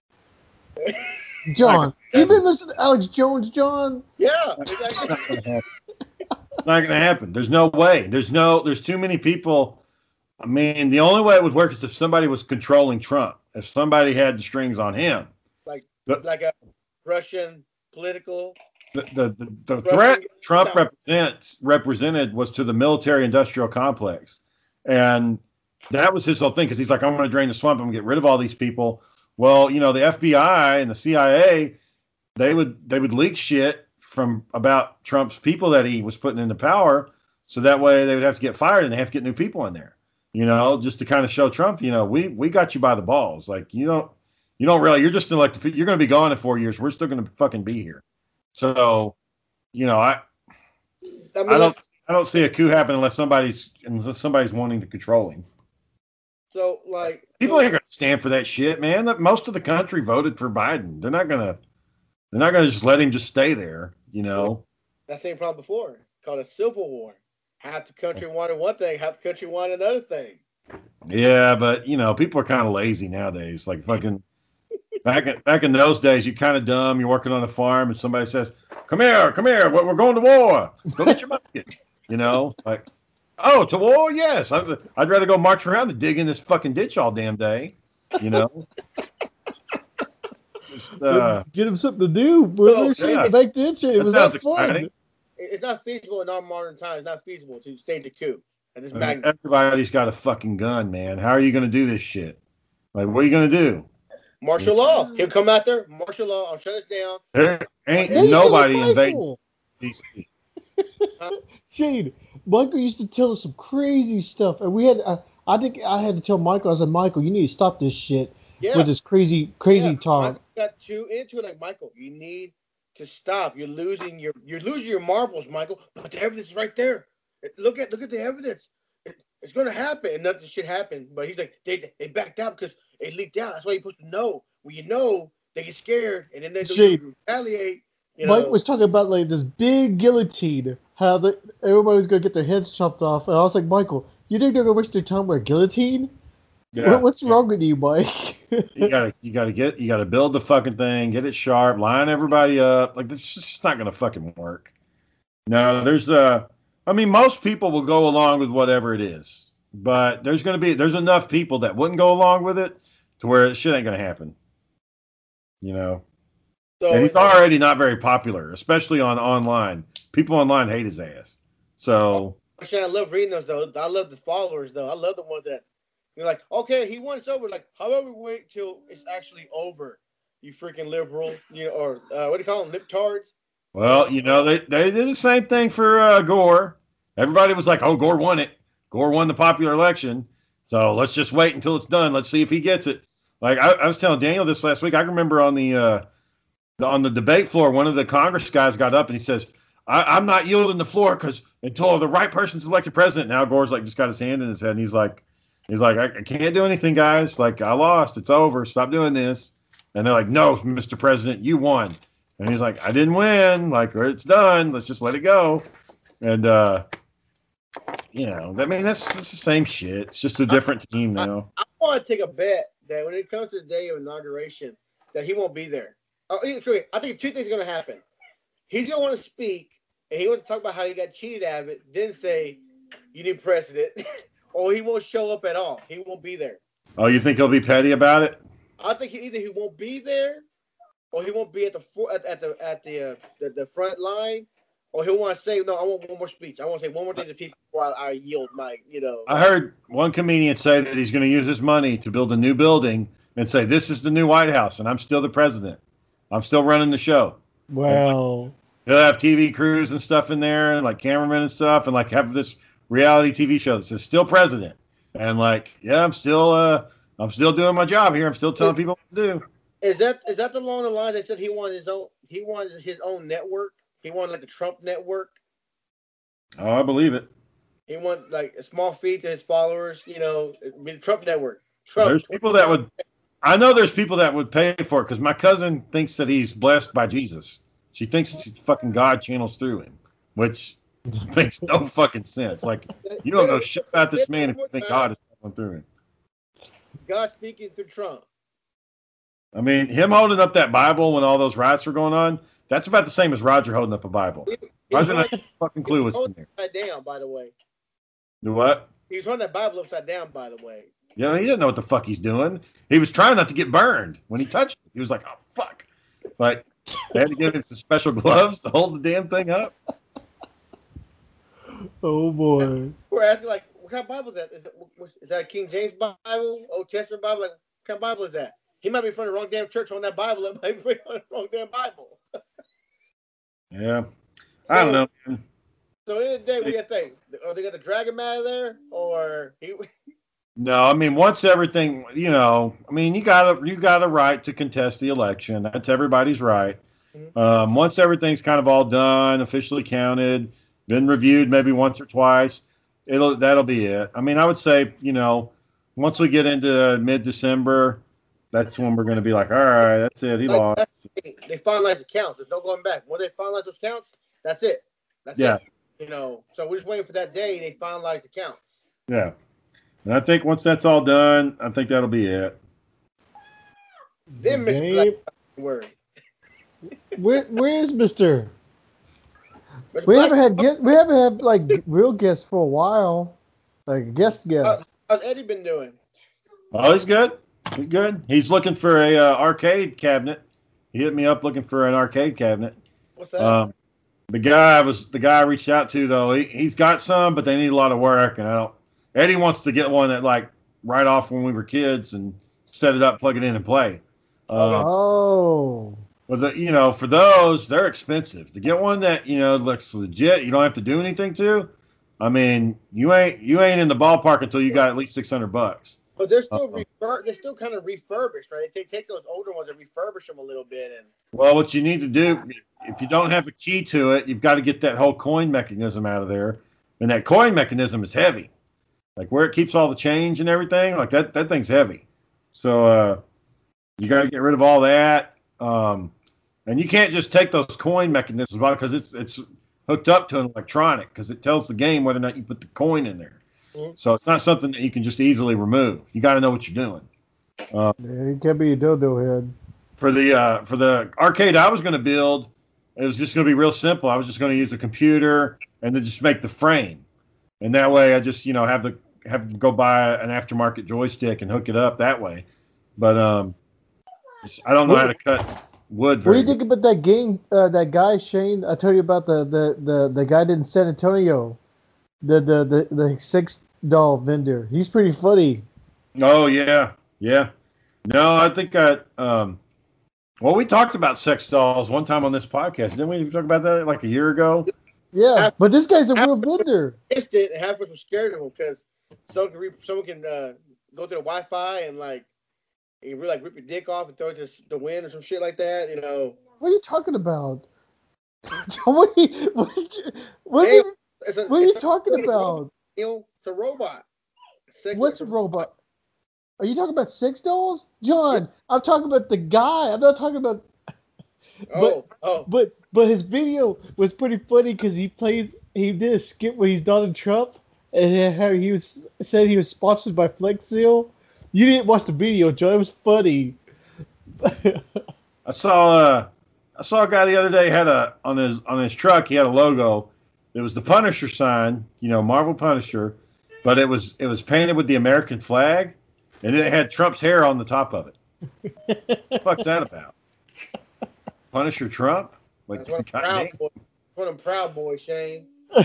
S6: John, you been listening to Alex Jones, John?
S5: Yeah.
S1: It's not going to happen. There's no way. There's no. There's too many people. I mean, the only way it would work is if somebody was controlling Trump. If somebody had the strings on him.
S5: Like, but, like a Russian political.
S1: The the, the, the threat Trump
S5: Stop.
S1: represents represented was to the military-industrial complex, and that was his whole thing. Because he's like, I'm going to drain the swamp. I'm going to get rid of all these people. Well, you know, the F B I and the C I A, they would they would leak shit from about Trump's people that he was putting into power, so that way they would have to get fired and they have to get new people in there. You know, just to kind of show Trump, you know, we we got you by the balls. Like you don't you don't really you're just elected. You're going to be gone in four years. We're still going to fucking be here. So, you know, I
S5: I, mean,
S1: I don't
S5: like,
S1: I don't see a coup happen unless somebody's unless somebody's wanting to control him.
S5: so like
S1: People ain't gonna stand for that shit, man. That most of the country voted for Biden. They're not gonna they're not gonna just let him just stay there, you know.
S5: that same problem before called a civil war. Half the country wanted one thing, half the country wanted another thing.
S1: Yeah, but you know, people are kind of lazy nowadays. Like fucking back in back in those days, you're kind of dumb. You're working on a farm, and somebody says, "Come here, come here. We're we're going to war. Go get your musket." You know, like, oh, to war? Yes. I'd, I'd rather go march around than dig in this fucking ditch all damn day. You know. Just, uh,
S6: Get him something to do. But
S5: No,
S6: shit,
S1: yeah.
S6: back then, shit, it
S1: That
S6: was
S1: sounds
S6: not fun.
S1: exciting.
S5: It- It's not feasible in our modern times. It's not feasible to stage a coup at this
S1: I mean,
S5: magnitude.
S1: everybody's got a fucking gun, man. How are you going to do this shit? Like, what are you going to do?
S5: Martial law. He'll come out there, martial law. I'll shut us down.
S1: There ain't
S6: They
S1: nobody
S6: use a
S1: invading
S6: rifle.
S1: D C.
S6: Shane, Michael used to tell us some crazy stuff, and we had. I, I think I had to tell Michael. I said, Michael, you need to stop this shit
S5: Yeah.
S6: with this crazy, crazy
S5: yeah.
S6: talk.
S5: Michael got too into it. Like Michael, you need to stop. You're losing your you're losing your marbles, Michael. But the evidence is right there. Look at look at the evidence. It, it's gonna happen, and nothing should happen. But he's like, they they backed out because it leaked out. That's why you're supposed to know. When you know, they get scared, and then they do
S6: Shane.
S5: retaliate. You know,
S6: Mike was talking about like this big guillotine, how the, everybody was gonna get their heads chopped off, and I was like, Michael, you think they're gonna waste their time with a guillotine?
S1: Yeah.
S6: What, what's wrong with you, Mike?
S1: You gotta, you gotta get, you gotta build the fucking thing, get it sharp, line everybody up. Like this, is just not gonna fucking work. No, there's, uh, I mean, most people will go along with whatever it is, but there's gonna be, there's enough people that wouldn't go along with it to where shit ain't gonna happen. You know,
S5: so
S1: and he's already not very popular, especially on online. People online hate his ass. So
S5: I love reading those though. I love the followers though. I love the ones that you're like, okay, he won, it's over. Like, how about we wait till it's actually over? You freaking liberal, you know, or uh, what do you call them, libtards?
S1: well, you know, they, they did the same thing for uh, Gore. Everybody was like, oh, Gore won it. Gore won the popular election. So let's just wait until it's done. Let's see if he gets it. Like I, I was telling Daniel this last week. I remember on the uh, on the debate floor, one of the Congress guys got up and he says, I, I'm not yielding the floor because until the right person's elected president. Now Gore's like just got his hand in his head and he's like, he's like, I, I can't do anything, guys. Like I lost. It's over. Stop doing this. And they're like, no, Mister President, you won. And he's like, I didn't win. Like, it's done. Let's just let it go. And, uh, you know, I mean, that's, that's the same shit. It's just a different team now.
S5: I want to take a bet that when it comes to the day of inauguration, that he won't be there. Oh, I think two things are going to happen. He's going to want to speak, and he wants to talk about how he got cheated out of it, then say, you need president, or he won't show up at all. He won't be there.
S1: Oh, you think he'll be petty about it?
S5: I think he, either he won't be there, or he won't be at the for, at, at the at the, uh, the the front line, or he'll want to say, no, I want one more speech. I want to say one more thing to people before I, I yield my, you know.
S1: I heard one comedian say that he's going to use his money to build a new building and say, this is the new White House, and I'm still the president. I'm still running the show.
S6: Well,
S1: He'll have T V crews and stuff in there, and like cameramen and stuff, and like have this reality T V show that says still president. And like, yeah, I'm still, uh, I'm still doing my job here. I'm still telling people what to do.
S5: Is that is that along the line they said he wanted his own he wanted his own network? He wanted like the Trump network.
S1: Oh, I believe it.
S5: He wanted like a small fee to his followers. You know, the Trump network. Trump.
S1: There's people that would. I know there's people that would pay for it because my cousin thinks that he's blessed by Jesus. She thinks fucking God channels through him, which makes no fucking sense. Like, you don't know shit about this man if you think God is coming through him.
S5: God speaking through Trump.
S1: I mean, him holding up that Bible when all those riots were going on, that's about the same as Roger holding up a Bible. Roger not a fucking clue what's in there.
S5: Upside down, by the way.
S1: Do what?
S5: He was holding that Bible upside down, by the way.
S1: Yeah, he didn't know what the fuck he's doing. He was trying not to get burned when he touched it. He was like, oh, fuck. But They had to give him some special gloves to hold the damn thing up.
S6: Oh boy.
S5: We're asking like, what kind of Bible is that? Is, it, is that a King James Bible, Old Testament Bible? Like, what kind of Bible is that? He might be from the wrong damn church on that Bible. It might be from the wrong damn Bible.
S1: Yeah, I don't know. Man.
S5: So at the end of the day, what do you think? Are they got the Dragon Man there, or he?
S1: No, I mean once everything, you know, I mean you got a you got a right to contest the election. That's everybody's right. Mm-hmm. Um, once everything's kind of all done, officially counted, been reviewed maybe once or twice, it'll that'll be it. I mean, I would say, you know, once we get into mid-December, that's when we're going to be like, all right, that's it. He
S5: like,
S1: lost.
S5: They finalize the counts. There's no going back. When they finalize those counts, that's it. That's
S1: yeah.
S5: it. You know, so we're just waiting for that day they finalize the counts.
S1: Yeah. And I think once that's all done, I think that'll be it.
S5: Then Mister Black word.
S6: Where where is Mister? We Black, haven't had get, we haven't had like real guests for a while. Like guest guests.
S5: How's Eddie been doing?
S1: Oh, he's good. He's good. He's looking for a uh, arcade cabinet. He hit me up looking for an arcade cabinet.
S5: What's that?
S1: Um, the guy was the guy I reached out to though. He he's got some, but they need a lot of work, and I don't. Eddie wants to get one that like right off when we were kids and set it up, plug it in, and play. Uh,
S6: oh.
S1: But the, you know, for those, they're expensive. To get one that you know looks legit, you don't have to do anything to. I mean, you ain't you ain't in the ballpark until you got at least six hundred bucks.
S5: But they're still uh, refur- they're still kind of refurbished, right? They take those older ones and refurbish them a little bit. And
S1: well, what you need to do, if you don't have a key to it, you've got to get that whole coin mechanism out of there, and that coin mechanism is heavy. Like where it keeps all the change and everything, like that that thing's heavy. So uh, you got to get rid of all that. Um, and you can't just take those coin mechanisms out because it's it's hooked up to an electronic because it tells the game whether or not you put the coin in there. Mm-hmm. So it's not something that you can just easily remove. You got to know what you're doing.
S6: Uh, yeah, it can't be a dildo head.
S1: For the uh, for the arcade I was going to build, it was just going to be real simple. I was just going to use a computer and then just make the frame. And that way, I just you know have the have to go buy an aftermarket joystick and hook it up that way. But um, I don't know what, how to cut wood.
S6: What do you think about that game? Uh, that guy Shane, I told you about the the the, the guy in San Antonio, the the the the sex doll vendor. He's pretty funny.
S1: Oh yeah, yeah. No, I think I um. Well, we talked about sex dolls one time on this podcast, didn't we? We talked about that like a year ago.
S6: Yeah, but this guy's a real vendor.
S5: Missed it, and half of us were scared of him because someone can, re- someone can uh, go to the Wi-Fi and like, you really like rip your dick off and throw it to the wind or some shit like that. You know.
S6: What are you talking about? what are you, what are you, what are
S5: hey,
S6: you,
S5: a,
S6: what are you talking about?
S5: You know, it's a robot.
S6: Sex What's a robot? Are you talking about sex dolls, John? I'm talking about the guy. I'm not talking about.
S5: Oh,
S6: but,
S5: oh.
S6: but but his video was pretty funny because he played he did a skit where he's Donald Trump and how he was said he was sponsored by Flex Seal. You didn't watch the video, Joe. It was funny.
S1: I saw uh, I saw a guy the other day had a on his on his truck. He had a logo. It was the Punisher sign, you know, Marvel Punisher, but it was it was painted with the American flag, and it had Trump's hair on the top of it. What the fuck's that about? Punisher Trump? Like,
S5: That's what I'm proud boy. What I'm proud boy, Shane.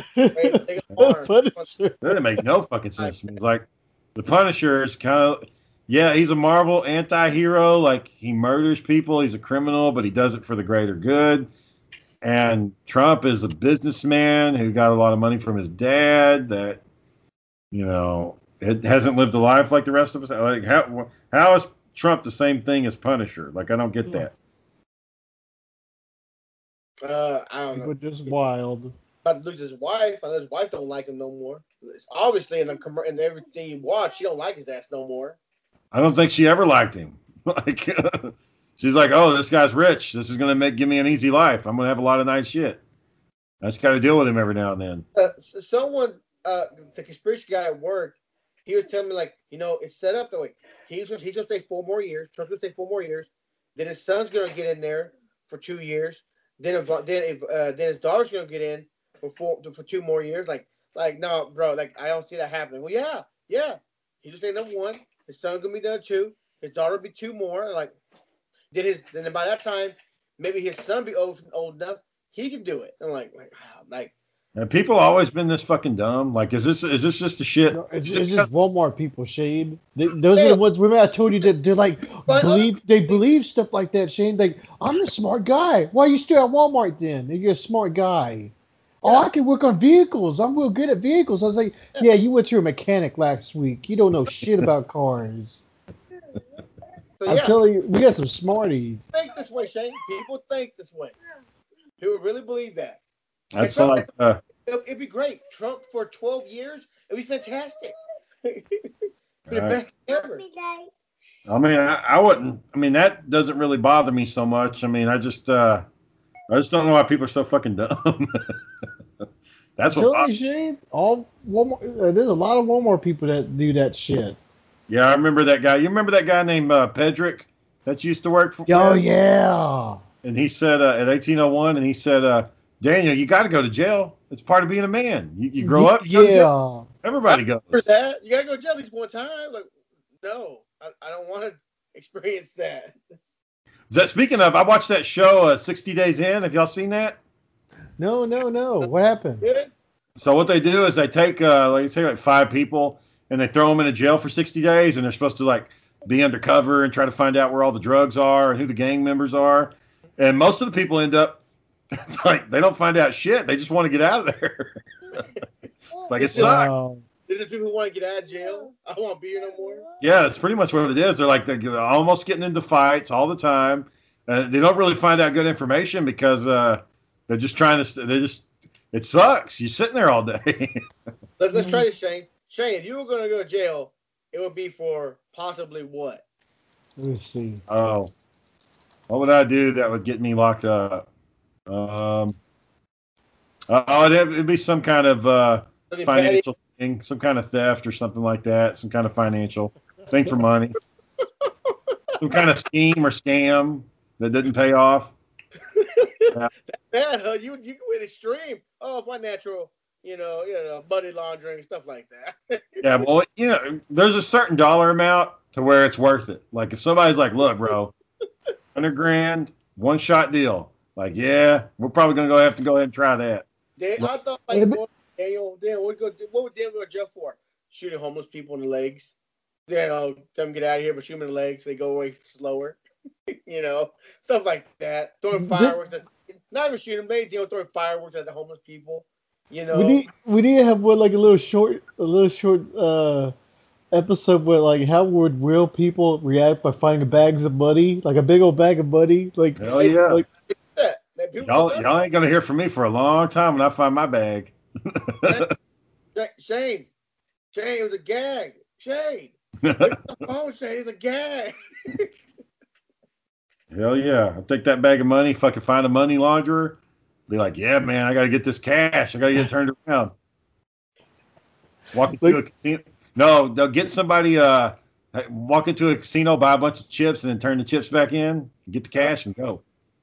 S1: That didn't make no fucking sense to me. It's like the Punisher is kind of, yeah, he's a Marvel anti-hero. Like he murders people, he's a criminal, but he does it for the greater good. And Trump is a businessman who got a lot of money from his dad. That you know, it hasn't lived a life like the rest of us. Like how how is Trump the same thing as Punisher? Like I don't get that.
S5: Uh, I don't know.
S6: But just wild.
S5: About to lose his wife. I know his wife don't like him no more. It's obviously in the com- in everything you watch, she don't like his ass no more.
S1: I don't think she ever liked him. Like she's like, oh, this guy's rich. This is gonna make give me an easy life. I'm gonna have a lot of nice shit. I just gotta deal with him every now and then.
S5: Uh, someone, uh, the conspiracy guy at work, he was telling me like, you know, it's set up that way. He's gonna, he's gonna stay four more years. Trump's gonna stay four more years. Then his son's gonna get in there for two years. Then if then if uh, then his daughter's gonna get in for four for two more years. Like like no, bro. Like I don't see that happening. Well, yeah, yeah. He's just saying number one. His son gonna be done two. His daughter will be two more. Like then his then by that time maybe his son be old old enough, he can do it. I'm like, like, wow, like.
S1: And people always been this fucking dumb. Like, is this is this just a shit?
S6: No, it's,
S1: Is
S6: it's
S1: it
S6: just Walmart people, Shane. They, those are the ones. Remember, I told you that they're like
S5: But-
S6: believe they believe stuff like that, Shane. Like, I'm a smart guy. Why are you still at Walmart then? You're a smart guy. Oh, I can work on vehicles. I'm real good at vehicles. I was like, yeah, you went to a mechanic last week. You don't know shit about cars.
S5: So,
S6: I'm
S5: yeah,
S6: telling you, we got some smarties.
S5: think this way, Shane. People think this way. People really believe that.
S1: That's like uh,
S5: It- It'd be great. Trump for twelve years. It'd be fantastic. It'd be the
S1: Right.
S5: best ever.
S1: I mean, I, I wouldn't. I mean, that doesn't really bother me so much. I mean, I just, uh, I just don't know why people are so fucking dumb. That's
S6: I'm
S1: what.
S6: telling you, Shane. All Walmart. Uh, there's a lot of Walmart people that do that shit.
S1: Yeah, I remember that guy. You remember that guy named uh, Pedrick that used to work for?
S6: Oh yeah.
S1: And he said uh, at eighteen oh one, and he said, uh, Daniel, you got to go to jail. It's part of being a man. You, you grow up. You go to jail.
S6: Yeah.
S1: Everybody goes.
S5: For that, you gotta go to jail at least one time. Like, no, I, I don't want to experience that.
S1: Is that speaking of? I watched that show, uh, sixty Days In. Have y'all seen that?
S6: No, no, no. What happened?
S5: Good.
S1: So what they do is they take, uh, like, say, like five people, and they throw them in a jail for sixty days, and they're supposed to like be undercover and try to find out where all the drugs are and who the gang members are. And most of the people end up like they don't find out shit. They just want to get out of there. Like it sucks.
S6: Wow.
S5: There's the people who want to get out of jail. I don't want to be here no more.
S1: Yeah, that's pretty much what it is. They're like they're almost getting into fights all the time. Uh, they don't really find out good information because uh, they're just trying to. They just it sucks. You're sitting there all day.
S5: Let's, let's try this, Shane. Shane, if you were going to go to jail, it would be for possibly what?
S6: Let me see.
S1: Oh, what would I do that would get me locked up? Um, oh, it'd, it'd be some kind of uh,
S5: Something
S1: financial thing, some kind of theft or something like that, some kind of financial thing for money, some kind of scheme or scam that didn't pay off.
S5: bad, huh? You you go with extreme. Oh, financial, you know, you know, money laundering, stuff like that.
S1: Yeah, well, you know, there's a certain dollar amount to where it's worth it. Like if somebody's like, "Look, bro, hundred grand, one shot deal." Like, yeah, we're probably gonna go have to go ahead and try that.
S5: Dan, I thought like Daniel, Daniel, what would go? What would Daniel go to jail for? Shooting homeless people in the legs. You know, tell them get out of here, but shoot them in the legs so they go away slower. You know, stuff like that. Throwing fireworks at, not even shooting them, maybe you know, throwing fireworks at the homeless people. You know,
S6: We need we need to have one like a little short a little short uh episode where like how would real people react by finding bags of money, like a big old bag of money, like
S1: Hell yeah.
S6: like
S5: that. That people
S1: Y'all,
S5: do that.
S1: y'all ain't gonna hear from me for a long time when I find my bag.
S5: Shane, Shane, it was a gag. Shane, oh Shane, it's a gag.
S1: Hell yeah. I'll take that bag of money, fucking find a money launderer. Be like, yeah, man, I got to get this cash. I got to get it turned around. Walk into
S6: Like-
S1: a casino. No, they'll get somebody, uh, walk into a casino, buy a bunch of chips, and then turn the chips back in, get the cash, and go.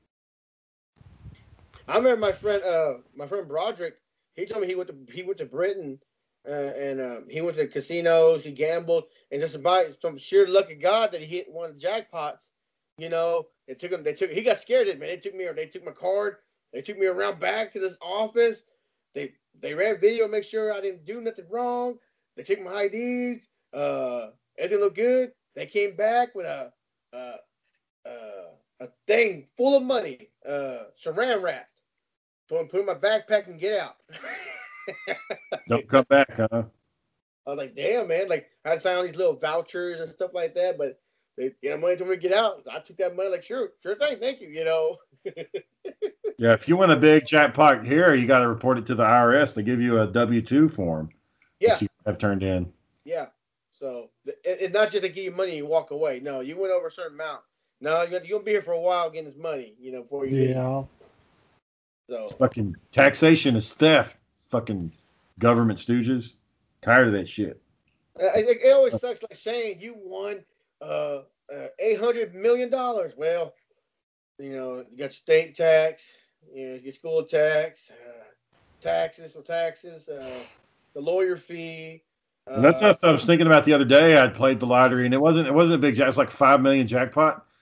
S5: I remember my friend, uh, my friend Broderick. He told me he went to he went to Britain, uh, and uh, he went to casinos. He gambled, and just about some sheer luck of God that he hit one of the jackpots. You know, they took him. They took. He got scared of it, man. They took me. They took my card. They took me around back to this office. They they ran video to make sure I didn't do nothing wrong. They took my I Ds. Uh, everything looked good. They came back with a uh, uh, a thing full of money, uh, saran wrapped. So I put it in my backpack and get out.
S1: Don't come back, huh?
S5: I was like, damn, man. Like, I had to sign all these little vouchers and stuff like that, but they, you know, money told me to get out. I took that money, like, sure, sure thing, thank you, you know.
S1: Yeah, if you win a big jackpot here, you got to report it to the I R S. They give you a W two form
S5: Yeah,
S1: that you have turned in.
S5: yeah. So, it, it's not just they give you money and you walk away. No, you went over a certain amount. No, you're going to be here for a while getting this money, you know, before you leave.
S6: yeah.
S5: So,
S1: It's fucking taxation is theft. Fucking government stooges. Tired of that shit.
S5: it, it, it always sucks. Like, Shane, you won uh, uh, eight hundred million dollars. Well, you know, you got state tax, you know, your school tax, uh, taxes for taxes, uh, the lawyer fee.
S1: And that's
S5: uh,
S1: what I was thinking about the other day. I played the lottery, and it wasn't it wasn't a big jack. It was like five million jackpot.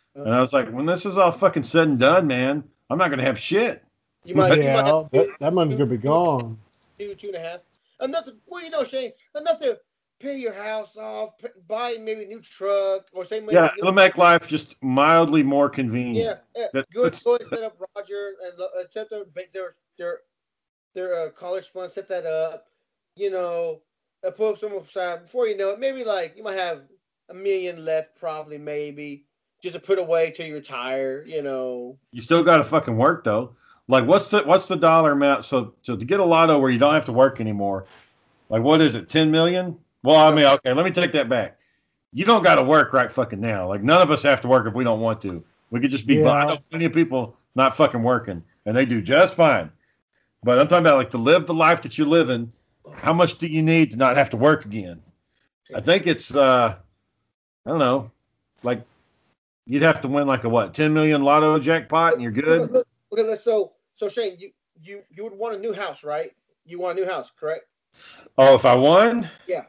S1: And I was like, when this is all fucking said and done, man, I'm not gonna have shit.
S5: You might, you might
S6: Yeah,
S5: have
S6: that, that money's gonna be gone.
S5: two, two and a half. Enough to, well, you know, Shane, enough to pay your house off, p- buy maybe a new truck, or say maybe
S1: Yeah,
S5: a new-
S1: it'll make life just mildly more convenient.
S5: yeah, yeah.
S1: That-
S5: Good
S1: that's-
S5: choice. Set up Roger and uh, set their their their their uh, college fund. Set that up. You know, uh, put some aside. Before you know it, maybe like you might have a million left, probably maybe just to put away till you retire. You know,
S1: You still got to fucking work though. Like, what's the what's the dollar amount? So, so to get a lotto where you don't have to work anymore, like, what is it? Ten million? Well, I mean, okay, let me take that back. You don't got to work right fucking now. Like, none of us have to work if we don't want to. We could just be.
S6: Yeah.
S1: I know plenty of people not fucking working, and they do just fine. But I'm talking about like to live the life that you're living. How much do you need to not have to work again? I think it's uh, I don't know, like you'd have to win like a what, ten million lotto jackpot, and you're good.
S5: Look, look, look, look, so so Shane, you you you would want a new house, right? You want a new house, correct?
S1: Oh, if I won?
S5: Yeah.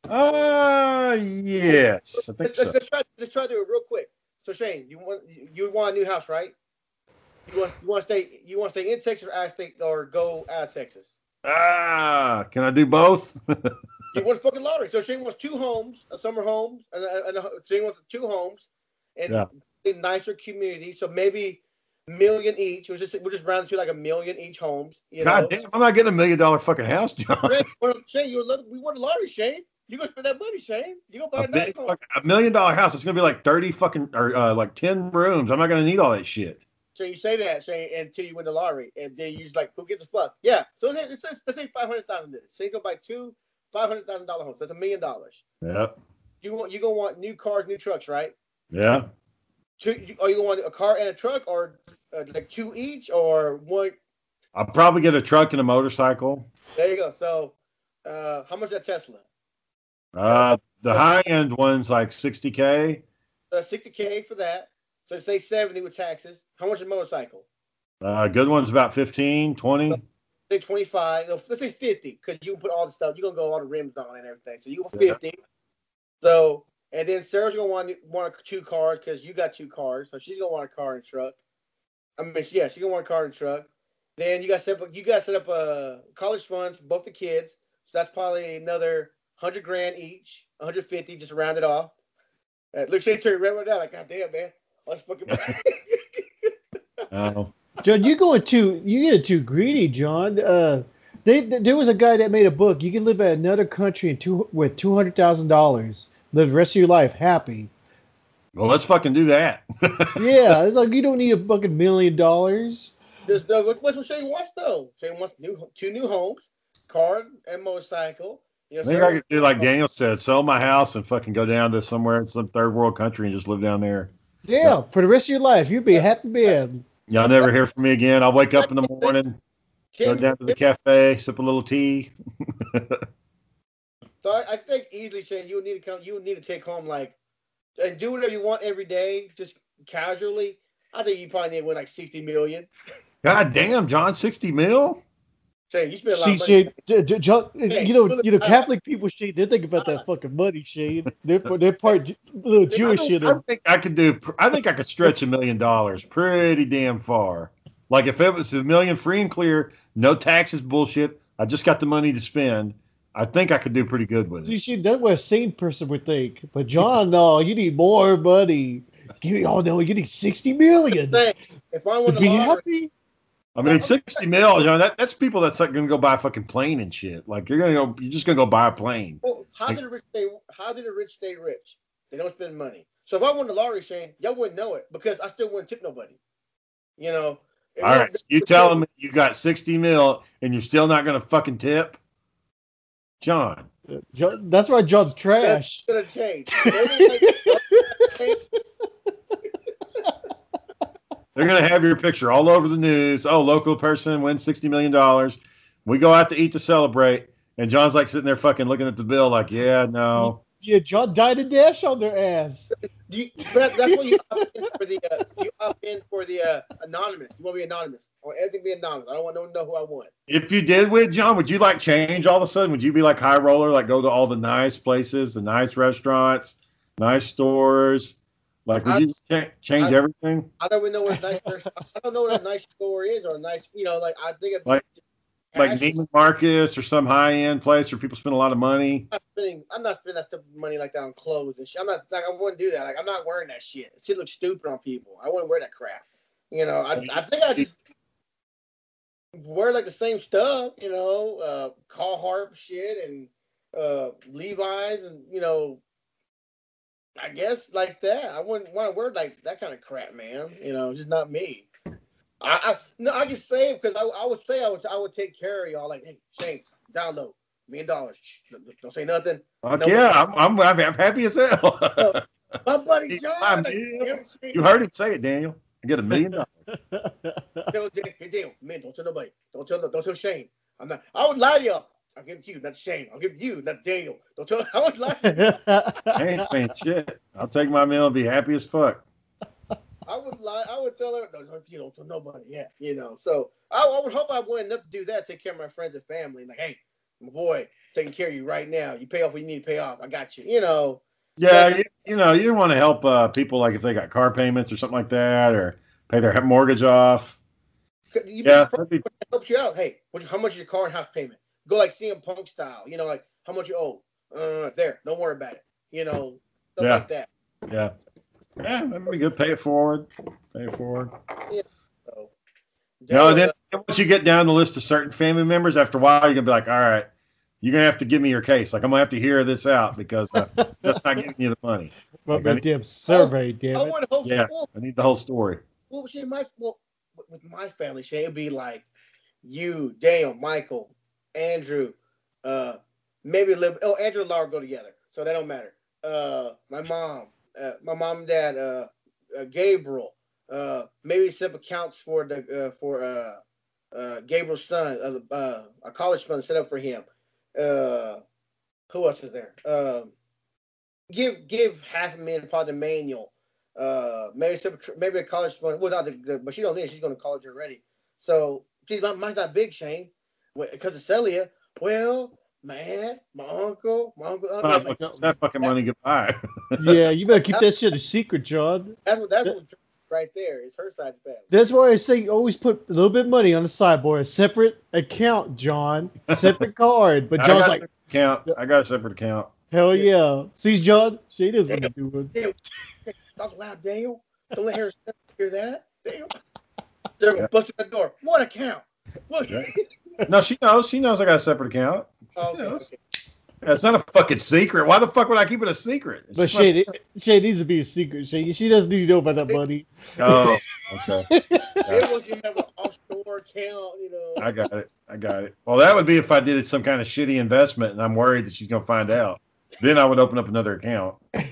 S1: Uh, yes, I think
S5: Let's, let's,
S1: so.
S5: let's try let's try to do it real quick. So Shane, you want you want a new house, right? You want you want to stay you want to stay in Texas or out of state or go out of Texas?
S1: Ah, can I do both?
S5: You want a fucking lottery. So Shane wants two homes, a summer homes, and, a, and a, Shane wants two homes, and
S1: Yeah.
S5: a nicer community. So maybe a million each. We'll just we'll just round it to like a million each homes. You
S1: God
S5: know?
S1: damn, I'm not getting a million dollar fucking house, John.
S5: Shane, well, Shane, you love, we want a lottery, Shane. You gonna spend that money, Shane. You gonna buy a,
S1: A,
S5: nice
S1: big,
S5: home.
S1: fuck- a million dollar house. It's gonna be like thirty fucking or uh, like ten rooms. I'm not gonna need all that shit.
S5: So you say that, Shane, until you win the lottery, and then you just like, who gives a fuck? Yeah. So let's say, let's say five hundred thousand. Shane's gonna buy two five hundred thousand dollar homes. That's a million dollars.
S1: Yep.
S5: You want you gonna want new cars, new trucks, right?
S1: Yeah.
S5: Two, you, are you gonna want a car and a truck, or uh, like two each, or one?
S1: I'll probably get a truck and a motorcycle.
S5: There you go. So, uh, how much is that Tesla?
S1: Uh, the high end one's like sixty K.
S5: Uh, sixty K for that. So say seventy with taxes. How much is a motorcycle?
S1: Uh, good one's about fifteen, twenty.
S5: Say twenty-five. No, let's say fifty, because you can put all the stuff. You're gonna go all the rims on and everything. So you go
S1: Yeah.
S5: fifty. So and then Sarah's gonna want want two cars because you got two cars. So she's gonna want a car and truck. I mean, yeah, she's gonna want a car and truck. Then you got set up. You got set up a college funds for both the kids. So that's probably another hundred grand each, one hundred fifty, just round it off. Uh, look, Shane turned red right now. Like, God damn, man, let's fucking.
S1: Uh,
S6: John, you're going too you get too greedy, John. Uh, they, th- there was a guy that made a book. You can live in another country in two, with two hundred thousand dollars, live the rest of your life happy.
S1: well, let's fucking do that.
S6: Yeah, it's like you don't need a fucking million dollars.
S5: Just uh, what- what's what Shane wants though? Shane wants new two new homes, car and motorcycle. You
S1: I
S5: know,
S1: think
S5: Sarah-
S1: I could do like Daniel said, sell my house and fucking go down to somewhere in some third world country and just live down there.
S6: Yeah, for the rest of your life, you'd be a happy man.
S1: Y'all never hear from me again. I'll wake up in the morning, go
S5: Tim-
S1: down to the cafe, sip a little tea.
S5: So I, I think easily, Shane, you would need to come. You would need to take home like and do whatever you want every day, just casually. I think you probably need to win like sixty million.
S1: God damn, John, sixty mil?
S5: Shane, you spend a lot of
S6: See,
S5: money.
S6: Shane, J- J- John,
S5: Hey,
S6: you know,
S5: look,
S6: you know,
S5: uh,
S6: Catholic people, Shane, they think about that fucking money, Shane. They're, they're part J- little Jewish
S1: I,
S6: shit.
S1: don't- I think I could do. I think I could stretch a million dollars pretty damn far. Like if it was a million free and clear, no taxes, bullshit. I just got the money to spend. I think I could do pretty good with
S6: See,
S1: it.
S6: Shane, that's what a sane person would think. But John, no, you need more money. Give me, oh no, you need sixty million.
S5: Hey, if I won
S6: To
S5: the
S6: be
S5: lottery,
S6: happy.
S1: I mean, sixty mil, you know, that, that's people that's like gonna go buy a fucking plane and shit. Like you're gonna go, you're just gonna go buy a plane.
S5: well, how did the rich stay? How did the rich stay rich? They don't spend money. So if I won the lottery, Shane, y'all wouldn't know it because I still wouldn't tip nobody. You know. If
S1: All
S5: y'all-
S1: right, so you telling me you got sixty mil and you're still not gonna fucking tip, John?
S6: John, that's why John's trash.
S5: That's gonna change. Maybe, like,
S1: They're gonna have your picture all over the news. Oh, local person wins sixty million dollars. We go out to eat to celebrate, and John's like sitting there fucking looking at the bill, like, yeah, no.
S6: Yeah, John died and dash on their ass.
S5: Do you, that, that's what you opt in for the uh, you opt in for the uh, anonymous. You want to be anonymous. I want everything to be anonymous. I don't want no one to know who I want.
S1: If you did win, John, would you like change all of a sudden? Would you be like high roller, like go to all the nice places, the nice restaurants, nice stores, Like, would
S5: I-
S1: you just cha- change
S5: I-
S1: everything?
S5: I don't even know what a nice. I don't know what a nice store is or a nice. You know, like I think it'd be
S1: Like- Like
S5: cash.
S1: Neiman Marcus or some high end place where people spend a lot of money.
S5: I'm not spending. I'm not spending that stuff money like that on clothes and shit. I'm not like I wouldn't do that. Like I'm not wearing that shit. It shit looks stupid on people. I wouldn't wear that crap. You know, I I think I just wear like the same stuff. You know, uh, Carhartt shit and uh, Levi's and you know, I guess like that. I wouldn't want to wear like that kind of crap, man. You know, just not me. I, I no, I just say it because I, I would say I would I would take care of y'all. Like, hey, Shane, download million dollars. Shh, don't say nothing.
S1: Fuck
S5: No,
S1: yeah, I'm, I'm I'm I'm happy as hell.
S5: My buddy John.
S1: I'm- You heard him say it, Daniel. I get a million dollars.
S5: Tell Jay, hey, Daniel, man, don't tell nobody. Don't tell don't tell Shane. I'm not. I would lie to y'all. I'll give it to you, not Shane. I'll give it to you, not Daniel. Don't tell. I would lie. To
S1: I ain't saying shit. I'll take my meal and be happy as fuck.
S5: I would lie. I would tell her. Don't, you don't tell nobody. Yeah, you know. So I, I would hope I wouldn't enough to do that. Take care of my friends and family. Like, hey, my boy, taking care of you right now. You pay off what you need to pay off. I got you. You know.
S1: Yeah, you, you know, you want to help uh, people like if they got car payments or something like that, or pay their mortgage off.
S5: You
S1: Yeah,
S5: be-
S1: that'd be,
S5: helps you out. Hey, what, how much is your car and house payment? Go like C M Punk style. You know, like how much you owe. Uh, there. Don't worry about it. You know, stuff
S1: Yeah.
S5: like that.
S1: yeah, yeah, that'd be good. Pay it forward. Pay it forward.
S5: So,
S1: No,
S5: Daniel,
S1: then once you get down the list of certain family members, after a while, you're gonna be like, all right, you're gonna have to give me your case. Like I'm gonna have to hear this out because uh, that's not giving you the money.
S6: Well,
S1: Like, I
S6: a damn survey,
S5: I
S6: damn it.
S5: want to hope.
S1: Yeah.
S5: Well,
S1: I need the whole story.
S5: well, Shane, my well, with my family, Shane, it'd be like you, Daniel, Michael, Andrew, uh, maybe a little. Oh, Andrew and Laura go together, so that don't matter. Uh, my mom, uh, my mom and dad, uh, uh Gabriel, uh, maybe set up accounts for the uh, for uh, uh, Gabriel's son, uh, uh, a college fund set up for him. Uh, who else is there? Um, give give half a million probably to Manuel. Uh, maybe some, maybe a college fund. Well, not the, the but she don't need it. She's going to college already. So she's not mine's not big, Shane, because of Celia. Well, my aunt, my uncle, my uncle. uncle
S1: Uh,
S5: like,
S1: that fucking money goodbye.
S6: Yeah, you better keep that shit a secret, John.
S5: that's what that's what right there is her side of the family.
S6: That's why I say always put a little bit of money on the sideboard. A separate account, John. Separate card. But
S1: I
S6: John's
S1: got a
S6: like,
S1: separate account. I got a separate account.
S6: hell yeah. See, John? She knows what he's doing.
S5: Damn, talk loud, Daniel. Don't let her hear that. Damn. They're gonna
S1: Yeah.
S5: bust through the door. What account? What?
S1: Yeah. No, she knows. She knows I got a separate account.
S5: Oh, okay,
S1: She knows.
S5: okay.
S1: That's not a fucking secret. Why the fuck would I keep it a secret? It's
S6: But
S1: just my-
S6: Shay, it, Shay needs to be a secret. Shay, she doesn't need to know about that money.
S1: Oh, okay.
S5: It was you have an offshore account, you know.
S1: I got it. I got it. Well, that would be if I did some kind of shitty investment and I'm worried that she's going to find out. Then I would open up another account.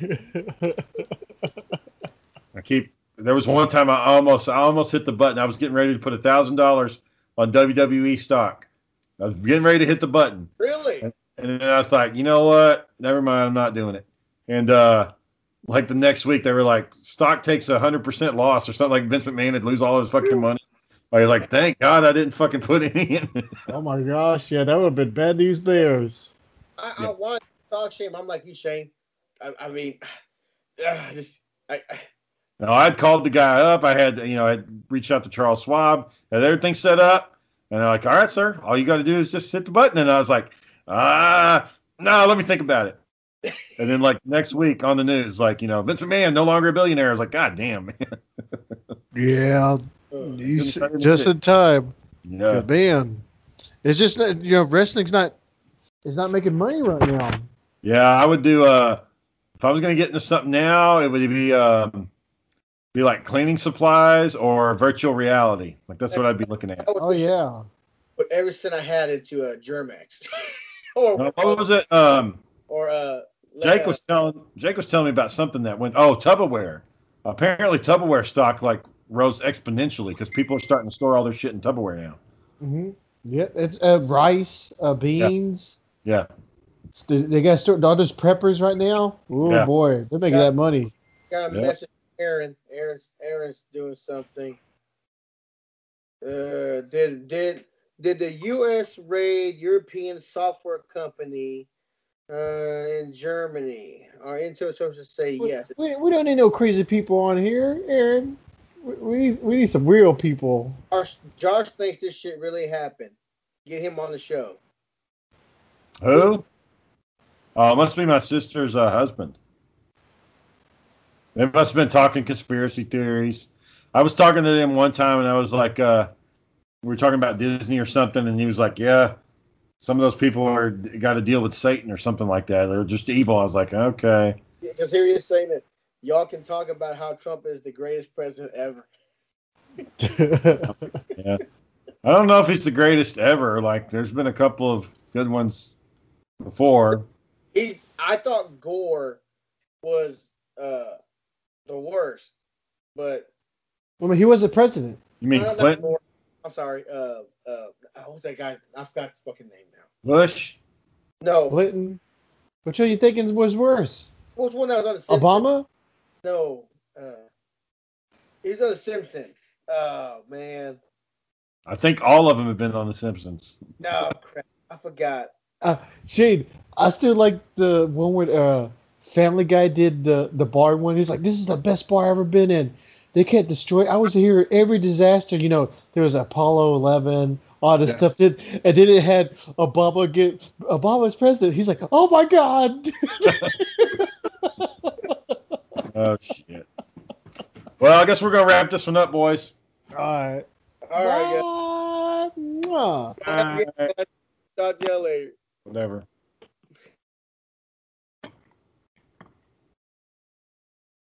S1: I keep. There was one time I almost, I almost hit the button. I was getting ready to put a thousand dollars on W W E stock. I was getting ready to hit the button,
S5: Really?
S1: and then I thought, you know what? Never mind. I'm not doing it. And uh, like the next week, they were like, stock takes a hundred percent loss or something. Like Vince McMahon had lose all his fucking money. I was like, thank God I didn't fucking put any in.
S6: Oh my gosh, yeah, that would have been bad news bears.
S5: I,
S1: Yeah.
S5: I want to talk shame. I'm like you, Shane. I, I mean, uh, just I, I
S1: No, I'd called the guy up. I had, you know, I'd reached out to Charles Schwab, had everything set up, and they're like, "All right, sir, all you got to do is just hit the button." And I was like, "Ah, no, let me think about it." And then, like next week on the news, like you know, Vince McMahon no longer a billionaire. I was like, "God damn, man."
S6: Yeah,
S5: uh,
S6: you s-
S1: Couldn't say
S6: just
S1: anything.
S6: in time.
S1: Yeah,
S6: 'Cause, man, it's just not, you know, wrestling's not, it's not making money right now.
S1: yeah. I would do. Uh, if I was going to get into something now, it would be um, be like cleaning supplies or virtual reality. Like that's what I'd be looking at.
S5: I would
S6: Oh yeah.
S5: put every cent I had into a Germax, or
S1: Uh, what was it? Um,
S5: or uh,
S1: Jake
S5: uh,
S1: was telling Jake was telling me about something that went. Oh, Tupperware. Apparently, Tupperware stock like rose exponentially because people are starting to store all their shit in Tupperware now.
S6: hmm Yeah, it's uh, rice, uh, beans.
S1: Yeah,
S6: They, they got start all those preppers right now. Oh
S1: Yeah.
S6: boy, they're making
S5: Yeah.
S6: that money.
S5: got a
S1: Yeah.
S5: message. Aaron, Aaron's Aaron's doing something. Uh, did did did the U S raid European software company Uh, in Germany, our intel sources say
S6: We,
S5: yes.
S6: we, we don't need no crazy people on here, Aaron. We, we need we need some real people.
S5: Josh, Josh thinks this shit really happened. Get him on the show.
S1: Who? Oh, it must be my sister's uh, husband. They must have been talking conspiracy theories. I was talking to them one time, and I was like, uh, we were talking about Disney or something, and he was like, yeah, some of those people are got to deal with Satan or something like that. They're just evil. I was like, okay.
S5: Because here he is saying that y'all can talk about how Trump is the greatest president ever.
S1: Yeah. I don't know if he's the greatest ever. Like, there's been a couple of good ones before.
S5: He, I thought Gore was uh, the worst, but
S6: I mean, he was the president.
S1: You mean
S5: uh, not
S1: Clinton?
S5: Gore. I'm sorry. Uh, uh, what's that guy? I forgot his fucking name now.
S1: Bush?
S5: No,
S6: Clinton. Which are you thinking was worse?
S5: what was one that was on the Simpsons?
S6: Obama?
S5: No, uh, he was on the Simpsons. Oh man,
S1: I think all of them have been on The Simpsons.
S5: no crap, I forgot.
S6: Uh, Shane, I still like the one where uh, Family Guy did the, the bar one. He's like, this is the best bar I've ever been in. They can't destroy. I was here at every disaster. You know, there was Apollo eleven, all this
S1: Yeah.
S6: stuff. Did and then it had Obama get Obama's president. He's like, oh my god.
S1: Oh, shit. Well, I guess we're going to wrap this one up, boys.
S6: all right.
S5: All right,
S6: Bye. Mwah.
S5: guys. Talk to y'all later.
S1: Whatever.